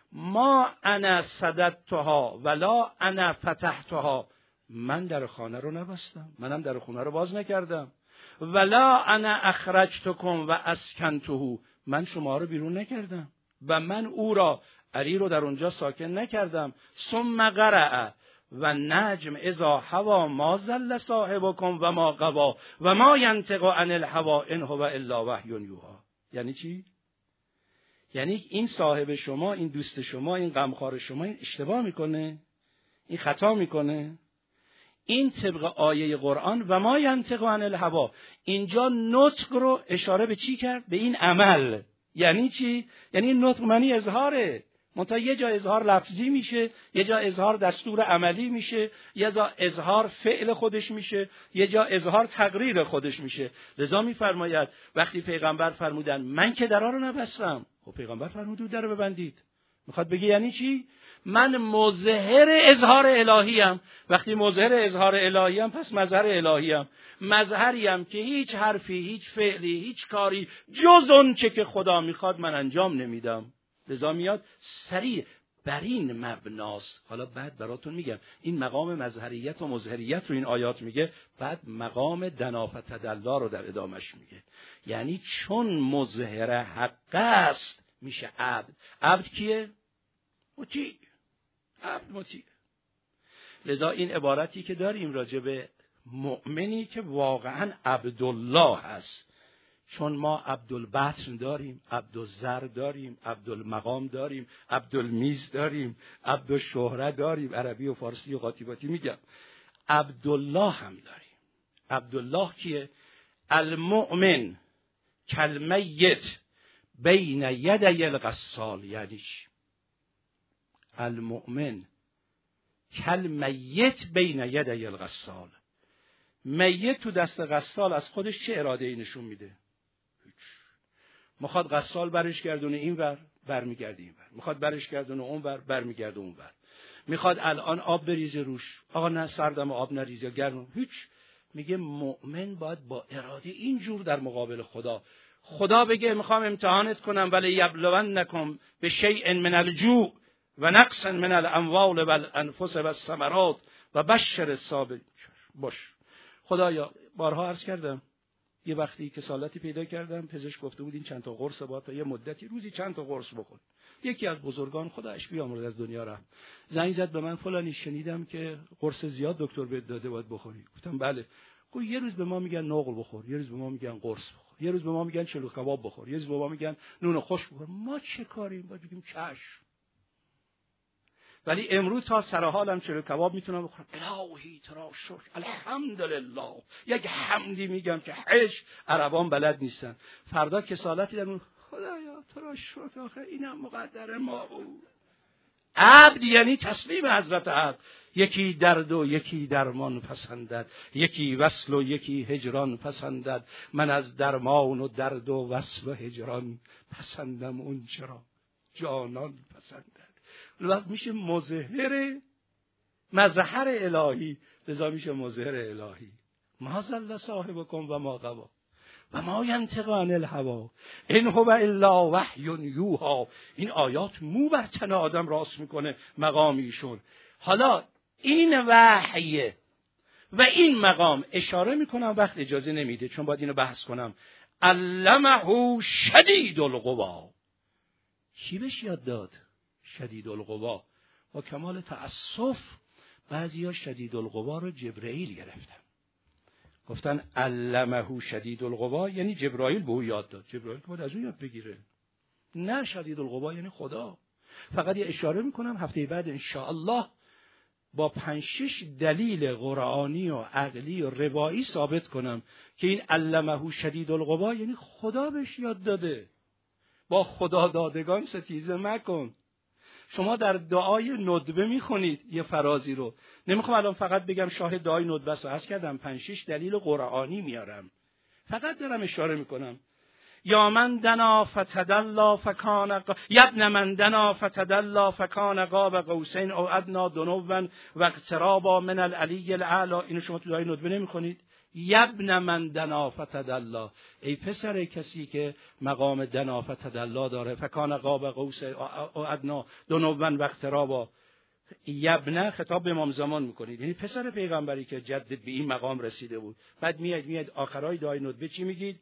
ما انا صددتها ولا انا فتحتها، من در خانه رو نبستم، منم در خونه رو باز نکردم. ولا انا اخرجتکم و اسکنته، من شما رو بیرون نکردم و من او را، علی رو، در اونجا ساکن نکردم. ثم قرأ و نجم اذا هوا ما ضل صاحبکم و ما غوا و ما ینطق عن الهوا ان هو الا وحی یوحی. یعنی چی؟ یعنی این صاحب شما، این دوست شما، این غمخوار شما، این اشتباه میکنه، این خطا میکنه. این طبق آیه قرآن و ما ینطق عن الهوا، اینجا نطق رو اشاره به چی کرد؟ به این عمل. یعنی چی؟ یعنی این نطق معنی اظهاره، منتها یه جا اظهار لفظی میشه، یه جا اظهار دستور عملی میشه، یه جا اظهار فعل خودش میشه، یه جا اظهار تقریر خودش میشه. لذا میفرماید وقتی پیغمبر فرمودن من که درا رو نبستم، خب پیغمبر فرمود در رو ببندید. میخواد بگه یعنی چی؟ من مظهر اظهار الهیم. وقتی مظهر اظهار الهیم پس مظهر الهیم، مظهریم که هیچ حرفی، هیچ فعلی، هیچ کاری جز اون چه که خدا میخواد من انجام نمیدم. لذا میاد سریع بر این مبناست. حالا بعد براتون میگم این مقام مظهریت و مظهریت رو این آیات میگه، بعد مقام دنا و تدلا رو در ادامش میگه. یعنی چون مظهر حق است میشه عبد. عبد کیه؟ مطیع. عبد مطیع. لذا این عبارتی که داریم راجع به مؤمنی که واقعا عبدالله هست، چون ما عبدالبطن داریم، عبدالزر داریم، عبدالمقام داریم، عبدالمیز داریم، عبدالشهره داریم، عربی و فارسی و قاطباتی میگم، عبدالله هم داریم. عبدالله کیه؟ المؤمن کالمیت بین یدی الغسال. یعنی المؤمن کالمیت بین یدی الغسال. میت تو دست غسال از خودش چه اراده‌ای نشون میده؟ میخواد غسال برش گردونه این ور، برمیگرده این ور. میخواد برش گردونه اون ور، برمیگرده اون ور. میخواد الان آب بریزه روش، آقا نه سردم آب نریز یا گرم، هیچ. میگه مؤمن باید با اراده اینجور در مقابل خدا بگه میخوام امتحانت کنم ولی یبلونکم به شیء من الجوع و نقص من الاموال و الانفس و الثمرات و بشر الصابرین. باش خدایا، بارها عرض کردم یه وقتی که سالتی پیدا کردم، پزشک گفته بود این چند تا قرص با تا یه مدتی روزی چند تا قرص بخور. یکی از بزرگان خدایش بیامرد از دنیا رفت، زنگ زد به من، فلانی شنیدم که قرص زیاد دکتر بهت داده باید بخوری. گفتم بله. گفت یه روز به ما میگن نقل بخور، یه روز به ما میگن قرص بخور، یه روز به ما میگن چلو کباب بخور، یه روز به ما میگن نون خشک بخور. ما چه کاریم؟ باید بگیم چشم. ولی امروز تا سر حالم چلو کباب میتونم بخورم. الهی تو را شکر، الحمدلله. یک حمدی میگم که هیچ عربان بلد نیستن. فردا کسالتی درون، خدایا تو را شکر، آخه اینم مقدر ما بود. عبد یعنی تسلیم حضرت عبد. یکی درد و یکی درمان پسندد، یکی وصل و یکی هجران پسندد. من از درمان و درد و وصل و هجران پسندم اون چرا جانان پسندد. لذا میشه مظهر الهی، لذا میشه مظهر الهی. ما ضل صاحبکم و ما غوا و ما ینطق عن الهوا ان هو الا وحی یوحی. این آیات مو بر تن آدم راست میکنه مقام ایشون. حالا این وحیه و این مقام اشاره میکنم وقت اجازه نمیده چون باید اینو بحث کنم. علمه شدید القوا. کی بهش یاد داد؟ شدید القوا. با کمال تأسف بعضیا شدید القوا رو جبرئیل گرفتن، گفتن علمه شدید القوا یعنی جبرائیل به او یاد داد. جبرائیل که باید از او یاد بگیره. نه، شدید القوا یعنی خدا. فقط یه اشاره میکنم هفته بعد انشاءالله با 5-6 دلیل قرآنی و عقلی و روایی ثابت کنم که این علمه شدید القوا یعنی خدا بهش یاد داده. با خدا دادگان ستیزه مکن. شما در دعای ندبه میخونید یه فرازی رو، نمیخوام الان فقط بگم شاهد دعای ندبه است، عرض کردم 5-6 دلیل قرآنی میارم، فقط دارم اشاره میکنم. یا من دنا فتدلا فکان یبن من دنا فتدلا فکان قاب قوسین او ادنا دنوا و اقترابا من العلی الاعلی. اینو شما تو دعای ندبه نمیخونید؟ یبن من دنا فتدلا، ای پسر کسی که مقام دنا فتدلا داره، فکان قاب قوس او ادنا دنوا و اقترابا. یبن خطاب به امام زمان میکنید، یعنی پسر پیغمبری که جدد به این مقام رسیده بود. بعد میاد آخرای دعای ندبه چی میگید؟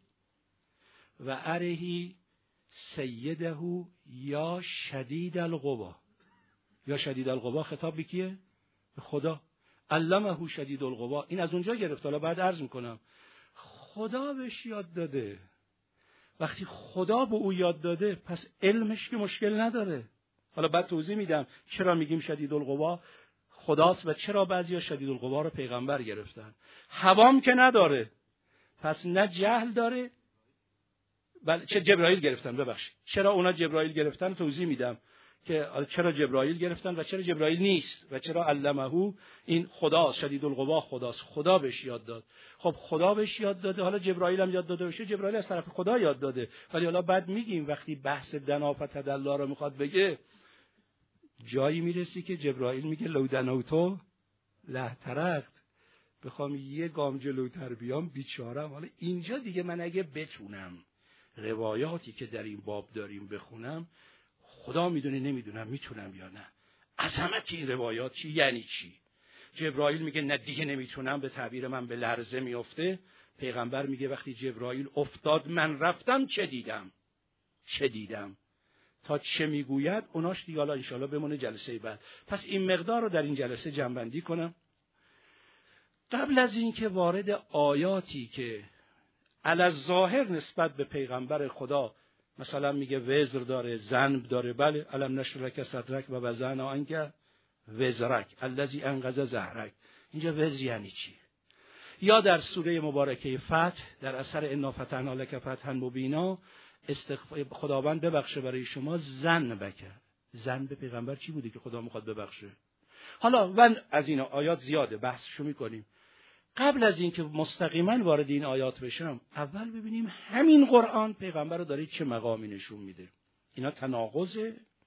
و ارهی سیده یا شدید القوا. یا شدید القوا خطاب به کیه؟ به خدا. علمه شدید القوا، این از اونجا گرفت. حالا بعد عرض میکنم خدا بهش یاد داده. وقتی خدا به او یاد داده پس علمش که مشکل نداره. حالا بعد توضیح میدم چرا میگیم شدید القوا خداست و چرا بعضیا شدید القوا رو پیغمبر گرفتن. هوام که نداره، پس نه جهل داره. بله، چه جبرائیل گرفتن، ببخشید. چرا اونا جبرائیل گرفتن توضیح میدم که چرا جبرائیل گرفتن و چرا جبرائیل نیست و چرا علمه این خداست، شدید القوا خداست، خدا بهش یاد داد. خب خدا بهش یاد داده، حالا جبرائیل هم یاد داده باشه، جبرائیل از طرف خدا یاد داده. ولی حالا بعد میگیم وقتی بحث دنا فتدلا رو میخواد بگه، جایی میرسی که جبرائیل میگه لو دنوتو لهترقت، بخوام یه گام جلوتر بیام بیچارم. حالا اینجا دیگه من اگه بتونم روایاتی که در این باب داریم بخونم، خدا میدونه نمیدونم میتونم یا نه. عظمت این روایات چی یعنی چی؟ جبرائیل میگه نه دیگه نمیتونم، به تعبیر من به لرزه میفته. پیغمبر میگه وقتی جبرائیل افتاد من رفتم چه دیدم تا چه میگوید اوناش دیگه حالا انشالله بمونه جلسه بعد. پس این مقدار رو در این جلسه جمع‌بندی کنم. قبل از این که وارد آیاتی که علی الظاهر نسبت به پیغمبر خدا مثلا میگه وزر داره، ذنب داره، بله، الم نشرح لک صدرک و وضعنا عنک وزرک الذی انقض ظهرک. اینجا وزر یعنی چی؟ یا در سوره مبارکه فتح در اثر انا فتحنا لک فتحا مبینا خداوند ببخشه برای شما ذنبک. ذنب پیغمبر چی بوده که خدا میخواد ببخشه؟ حالا من از این آیات زیاده بحثشو میکنیم. قبل از اینکه مستقیما وارد این آیات بشم، اول ببینیم همین قرآن پیغمبر رو داره چه مقامی نشون میده. اینا تناقضه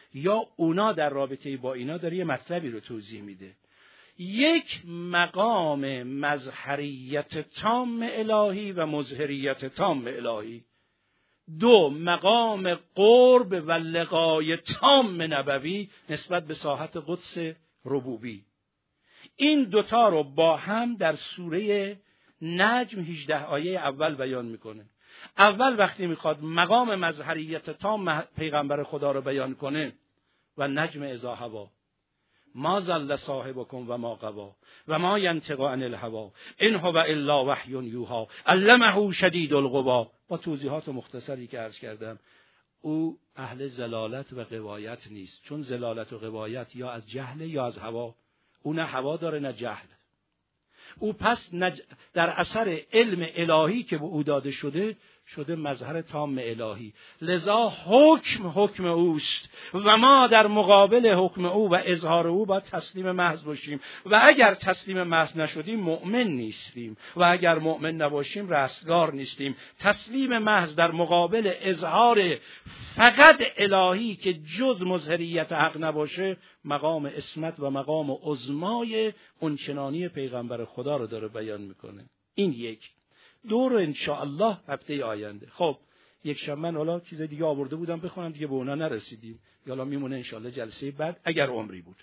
یا اونا در رابطه با اینا داره یه مطلبی رو توضیح میده. یک، مقام مظهریت تام الهی و مظهریت تام الهی. دو، مقام قرب و لقای تام نبوی نسبت به ساحت قدس ربوبی. این دوتا رو با هم در سوره نجم 18 آیه اول بیان میکنه. اول وقتی میخواد مقام مظهریت تام پیغمبر خدا رو بیان کنه و نجم اذا هوا ما ضل صاحبکم و ما غوا و ما ینطق عن الهوا ان هو الا وحی یوحی علمه شدید القوا، با توضیحات مختصری که عرض کردم. او اهل ضلالت و غوایت نیست، چون ضلالت و غوایت یا از جهل یا از هوا. او نه هوا داره نه جهل. او پس در اثر علم الهی که به او داده شده مظهر تام الهی. لذا حکم اوست و ما در مقابل حکم او و اظهار او باید تسلیم محض باشیم و اگر تسلیم محض نشدیم مؤمن نیستیم و اگر مؤمن نباشیم رستگار نیستیم. تسلیم محض در مقابل اظهار فقط الهی که جز مظهریت حق نباشه مقام عصمت و مقام عظمای اونچنانی پیغمبر خدا رو داره بیان میکنه. این یک. دو رو انشاءالله هفته آینده. خب یک شنبه حالا چیز دیگه آورده بودم بخونم، دیگه به اونا نرسیدیم، حالا میمونه انشاءالله جلسه بعد اگر عمری بود.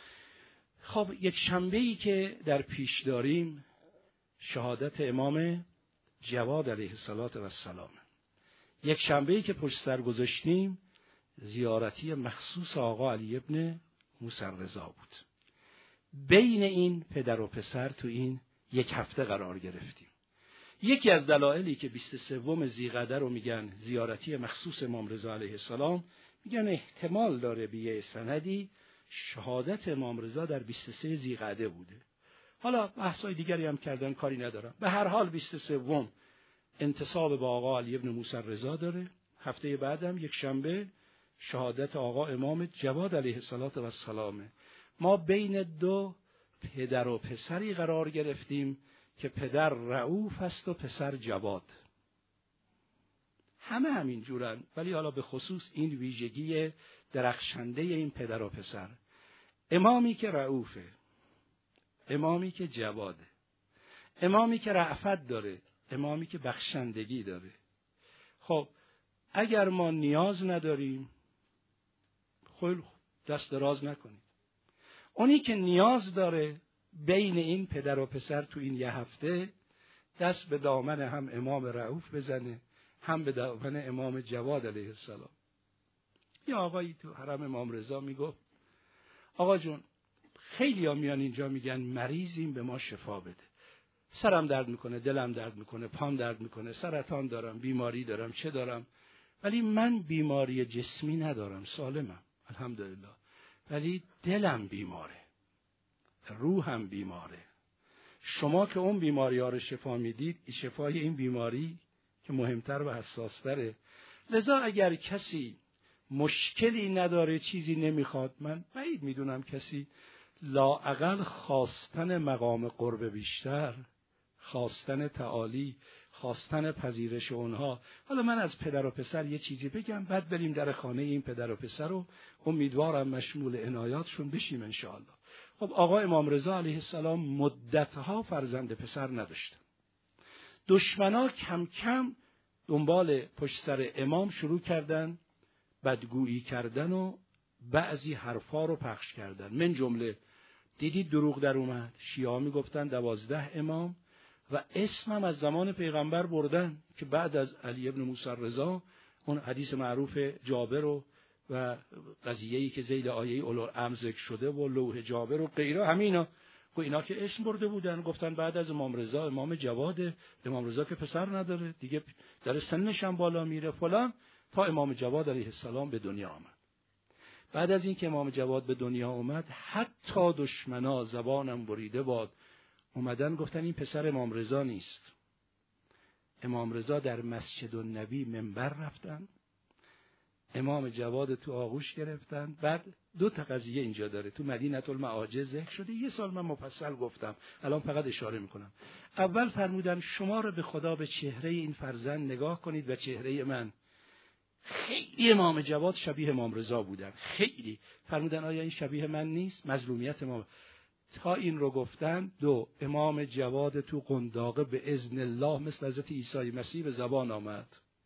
خب یک شنبه‌ای که در پیش داریم شهادت امام جواد علیه السلام. یک شنبه‌ای که پشت سر گذاشتیم زیارتی مخصوص آقا علی ابن موسی رضا بود. بین این پدر و پسر تو این یک هفته قرار گرفتیم. یکی از دلایلی که 23 ذیقعده رو میگن زیارتی مخصوص امام رضا علیه السلام، میگن احتمال داره بیه سندی شهادت امام رضا در 23 ذیقعده بوده. حالا بحثای دیگری هم کردن، کاری ندارم. به هر حال 23 انتساب به آقا علی ابن موسی رضا داره. هفته بعدم یک شنبه شهادت آقا امام جواد علیه السلام. ما بین دو پدر و پسری قرار گرفتیم که پدر رؤوف است و پسر جواد. همه همین جورن، ولی حالا به خصوص این ویژگی درخشنده این پدر و پسر. امامی که رؤوفه، امامی که جواده، امامی که رأفت داره، امامی که بخشندگی داره. خب اگر ما نیاز نداریم خیلی دست دراز نکنید. اونی که نیاز داره بین این پدر و پسر تو این یه هفته دست به دامن هم امام رؤوف بزنه هم به دامن امام جواد علیه السلام. یه آقایی تو حرم امام رضا میگفت آقا جون خیلی ها میان اینجا میگن مریضیم به ما شفا بده، سرم درد میکنه، دلم درد میکنه، پام درد میکنه، سرطان دارم، بیماری دارم، چه دارم، ولی من بیماری جسمی ندارم، سالمم الحمدلله، ولی دلم بیماره، روحم بیماره. شما که اون بیماری ها رو شفا میدید، شفای این بیماری که مهمتر و حساستره. لذا اگر کسی مشکلی نداره، چیزی نمیخواد، من بعید میدونم کسی لااقل خواستن مقام قرب بیشتر، خواستن تعالی، خواستن پذیرش اونها. حالا من از پدر و پسر یه چیزی بگم بعد بریم در خانه این پدر و پسر و امیدوارم مشمول عنایاتشون بشیم انشاءالله. خب آقا امام رضا علیه السلام مدتها فرزند پسر نداشتن. دشمنا کم کم دنبال پشت سر امام شروع کردن بدگویی کردن و بعضی حرفا رو پخش کردن. من جمله دیدید دروغ در اومد، شیعه میگفتن 12 امام و اسمم از زمان پیغمبر بردن که بعد از علی ابن موسی رضا اون حدیث معروف جابر و قضیه‌ای که ذیل آیه اولوالامر ذکر شده و لوح جابر و غیره، همینا و اینا که اسم برده بودن، گفتن بعد از امام رضا امام جواد، امام رضا که پسر نداره دیگه، در سنش هم بالا میره فلان، تا امام جواد علیه السلام به دنیا آمد. بعد از این که امام جواد به دنیا آمد حتی دشمنا زبانم بریده باد اومدن گفتن این پسر امام رضا نیست. امام رضا در مسجد النبی منبر رفتن، امام جواد تو آغوش گرفتن. بعد 2 قضیه اینجا داره، تو مدینه المعاجز ذکر شده، یه سال من مفصل گفتم، الان فقط اشاره میکنم. اول فرمودن شما رو به خدا به چهره این فرزند نگاه کنید و چهره من. خیلی امام جواد شبیه امام رضا بودن، خیلی. فرمودن آیا این شبیه من نیست؟ مظلومیت امام. تا این رو گفتن، دو، امام جواد تو قنداقه به اذن الله مثل حضرت عیسی مسیح به زبان آمد.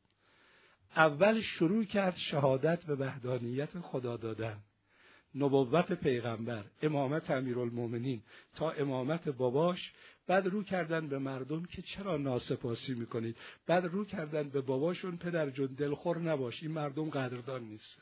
اول شروع کرد شهادت به وحدانیت خدا دادن، نبوت پیغمبر، امامت امیرالمومنین تا امامت باباش. بعد رو کردن به مردم که چرا ناسپاسی میکنید. بعد رو کردن به باباشون پدر جون دلخور نباش، این مردم قدردان نیستن.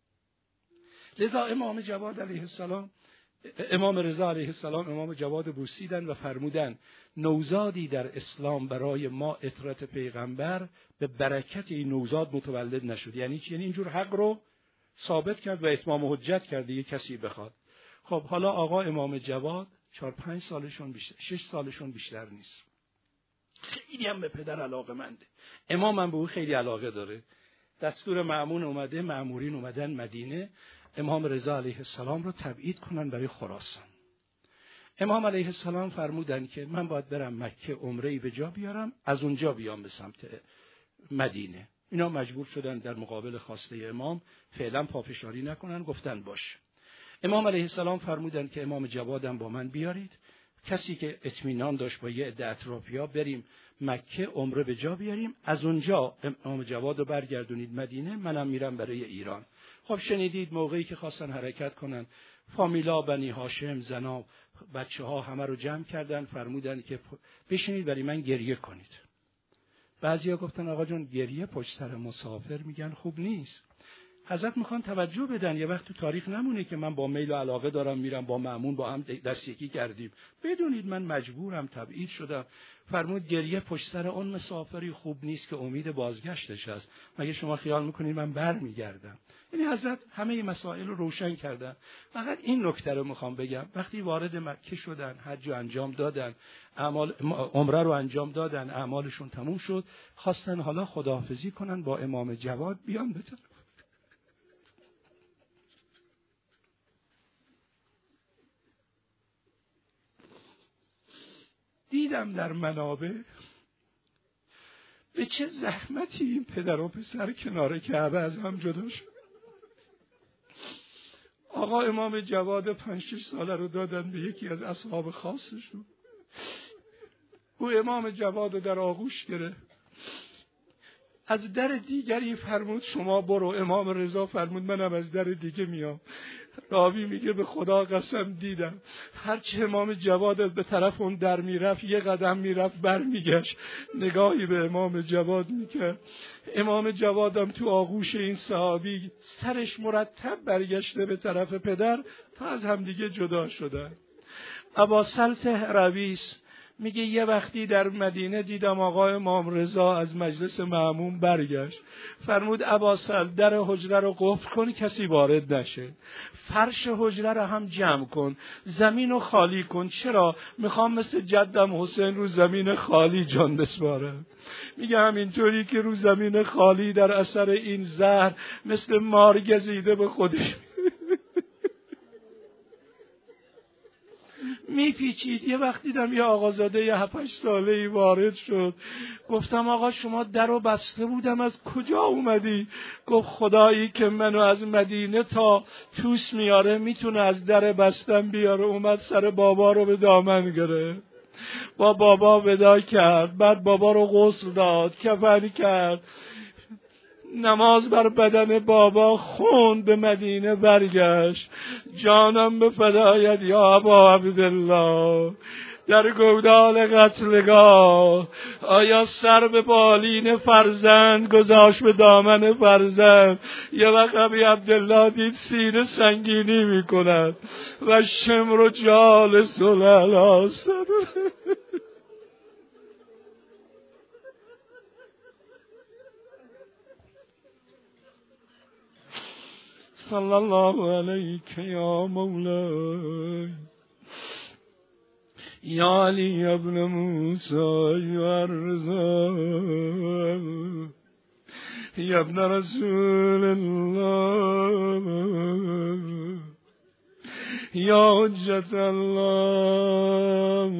لذا امام جواد علیه السلام، امام رضا علیه السلام امام جواد بوسیدن و فرمودن نوزادی در اسلام برای ما اطرت پیغمبر به برکت این نوزاد متولد نشد. یعنی چی؟ یعنی اینجور حق رو ثابت کرد و اتمام حجت کرد دیگه کسی بخواد. خب حالا آقا امام جواد 4-5 سالشون بیشتر، 6 سالشون بیشتر نیست. خیلی هم به پدر علاقه منده. امام هم به او خیلی علاقه داره. دستور مأمون اومده، مأمورین اومدن مدینه امام رضا علیه السلام رو تبعید کنن برای خراسان. امام علیه السلام فرمودن که من باید برم مکه عمره‌ای به جا بیارم، از اونجا بیام به سمت مدینه. اینا مجبور شدن در مقابل خواسته امام فعلا پافشاری نکنن، گفتن باش. امام علیه السلام فرمودن که امام جوادم با من بیارید، کسی که اطمینان داشت با یه عده اطرافی‌ها بریم مکه عمره به جا بیاریم، از اونجا امام جواد رو برگردونید مدینه، منم میرم برای ایران. خب شنیدید موقعی که خواستن حرکت کنن، فامیلا بنی هاشم، زنا، بچه‌ها همه رو جمع کردن، فرمودن که بشینید برای من گریه کنید. بعضیا گفتن آقا جون گریه پشت سر مسافر میگن خوب نیست. حضرت میخوان توجه بدن یه وقت تو تاریخ نمونه که من با میل و علاقه دارم میرم با مأمون با هم دست یکی کردیم. بدونید من مجبورم، تبعید شدم. فرمود گریه پشت سر اون مسافری خوب نیست که امید بازگشتش هست. مگه شما خیال میکنید من برمیگردم؟ یعنی حضرت همه مسائل رو روشن کردن. فقط این نکته رو میخوام بگم، وقتی وارد مکه شدن، حج رو انجام دادن، اعمال عمره رو انجام دادن، اعمالشون تموم شد، خواستن حالا خداحافظی کنن با امام جواد بیان به طرف. دیدم در منابع به چه زحمتی این پدر و پسر کنار کعبه از هم جدا شد. آقا امام جواد 5-6 ساله رو دادن به یکی از اصحاب خاصشون. او امام جواد رو در آغوش گرفت. از در دیگری فرمود شما برو. امام رضا فرمود منم از در دیگه میام. راوی میگه به خدا قسم دیدم هرچه امام جواد به طرف اون در میرفت یه قدم میرفت بر میگشت، نگاهی به امام جواد میکرد. امام جوادم تو آغوش این صحابی سرش مرتب برگشته به طرف پدر تا از همدیگه جدا شدن. ابا سلطه رویس میگه یه وقتی در مدینه دیدم آقا امام رضا از مجلس مأمون برگشت. فرمود ابا سل در حجره رو قفل کن کسی وارد نشه، فرش حجره رو هم جمع کن، زمین رو خالی کن. چرا؟ میخوام مثل جدم حسین رو زمین خالی جان بسپارم. میگه همینطوری که رو زمین خالی در اثر این زهر مثل مار گزیده به خودش میپیچید. یه وقت دیدم یه آقازاده 7-8 ساله‌ای وارد شد. گفتم آقا شما درو بسته بودم از کجا اومدی؟ گفت خدایی که منو از مدینه تا توس میاره میتونه از در بستم بیاره. اومد سر بابا رو به دامن گرفت، با بابا ودا کرد، بعد بابا رو غسل داد، کفن کرد، نماز بر بدن بابا خوند، به مدینه برگشت. جانم به فدایت یا ابا عبدالله. در گودال قتلگاه آیا سر به بالین فرزند گذاشت به دامن فرزند؟ یه وقت ابی عبدالله دید سینه سنگینی میکند و شمر و جال سلال صلی الله علیک یا مولا یا علی ابن موسی یا رضا یا ابن رسول الله یا حجت الله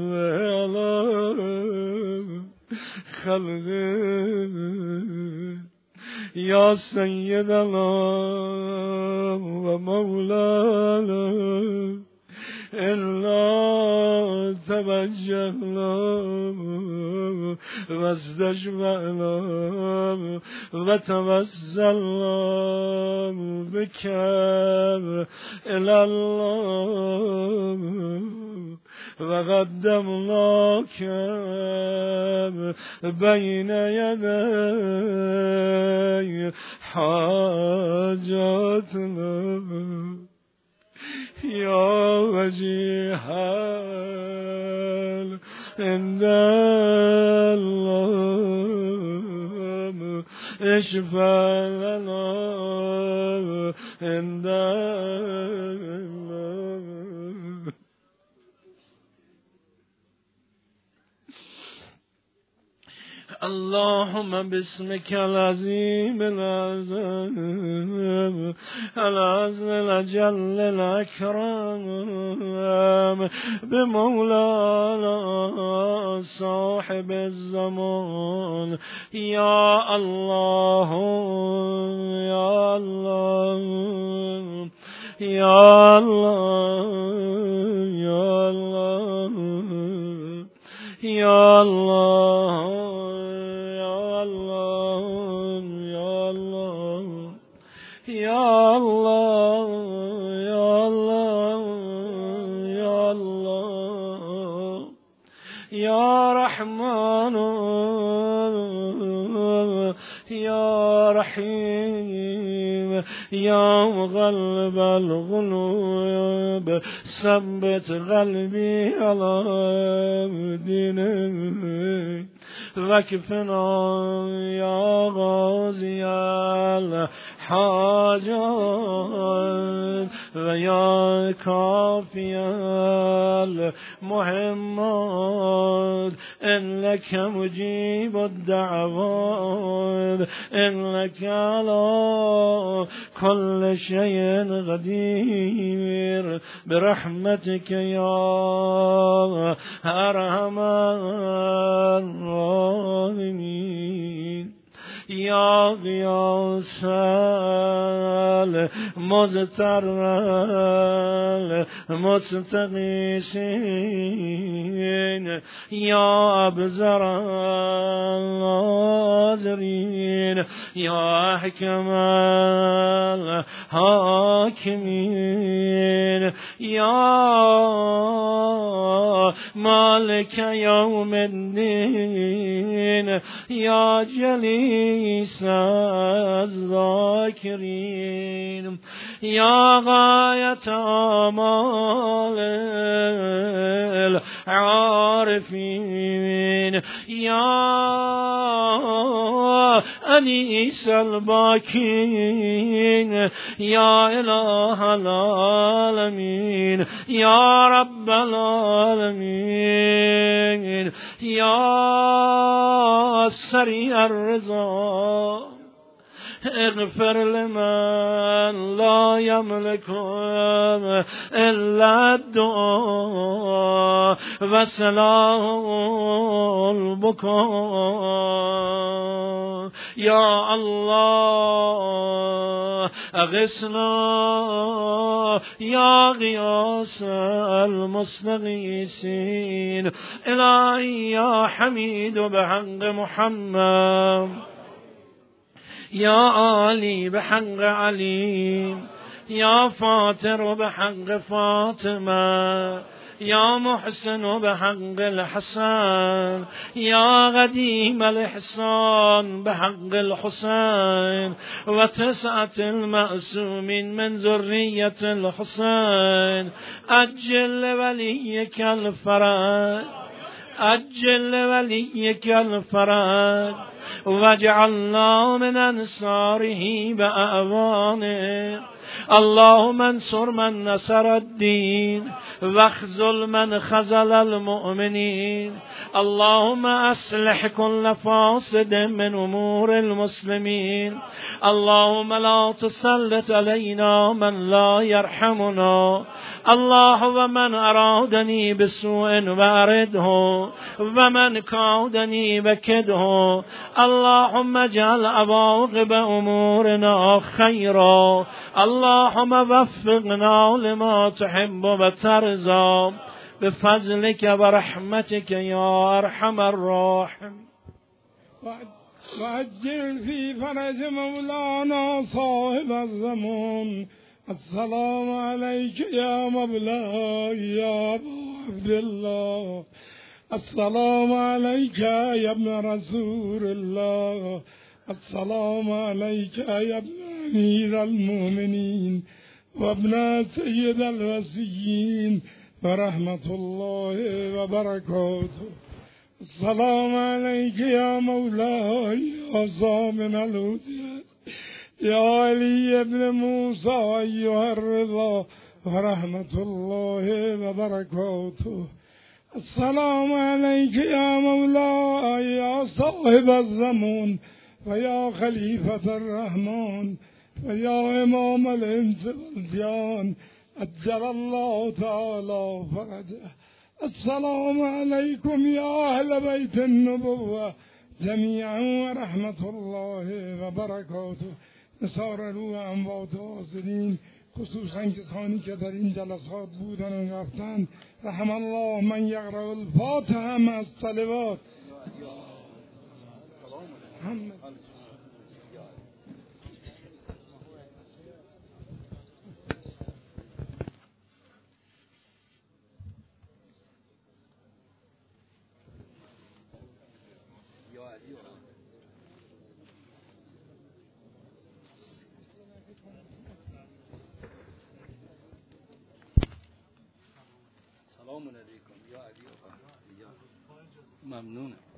علی خلقه یا سیدنا و مولانا إلا توجهنا واستشفعنا وتوسلنا بك إلى الله وقدمناك بين يدي حاجاتنا يا وجيها عند الله اشفع لنا عند الله. اللهم باسمك العظيم العظيم العز الجل الأكرم بمولانا صاحب الزمان يا الله يا الله يا الله يا الله يا الله يا الله يا الله يا الله يا رحمن يا رحيم يا مغلب القلوب ثبت قلبي على دينك وكفنا يا غازي الحاجات ويا كافي المهمات إنك مجيب الدعوات إنك على كل شيء قدير برحمتك يا أرحم الراحمين يا غياث المضطر المستغيثين يا أبزر الناظرين يا حكم الحاكمين يا مالك يوم الدين يا جليس الذاكرين يا غاية آمال العارفين يا أنيس الباكين يا إله العالمين يا رب العالمين يا سريع الرضا اغفر لمن لا يملك إلا الدعاء وسلام البكاء يا الله أغثنا يا غياث المستغيثين إلهي يا حميد بحق محمد يا علي بحق علي يا فاطر بحق فاطمة يا محسن بحق الحسن يا قديم الإحسان بحق الحسين وتسعة المأسومين من ذرية الحسين أجل وليك الفرج أجل وليك الفرج واجعلنا من أنصاره بأعوانه اللهم انصر من نصر الدين واخذل من خذل المؤمنين. اللهم اصلح كل فاسد من امور المسلمين. اللهم لا تسلط علينا من لا يرحمنا. اللهم من ارادني بسوء وارده ومن كادني بكده. اللهم اجعل عواقب امورنا خيرا. اللهم وفقنا لما تحب وترضى بفضلك ورحمتك يا ارحم الراحمين. وعجل في فرج مولانا صاحب الزمان. السلام عليك يا مولاي يا ابو عبد الله. السلام عليك يا ابن رسول الله. السلام عليك يا ابن أمير المؤمنين وابن سيد الوصيين ورحمة الله وبركاته. السلام عليك يا مولاي يا ضامن الهدى يا علي بن موسى أيها الرضا ورحمة الله وبركاته. السلام عليك يا مولاي يا صاحب الزمان ويا خليفة الرحمن ويا إمام الإنس والجان أجل الله تعالى فرجه. السلام عليكم يا أهل بيت النبوة جميعا ورحمة الله وبركاته. نصار روح اموات حاضرین خصوصا کسانی که در این جلسات بودن و رفتن. رحم الله من یقرأ الفاتحه مع الصلوات. سلام علیکم یا علی. ممنونم.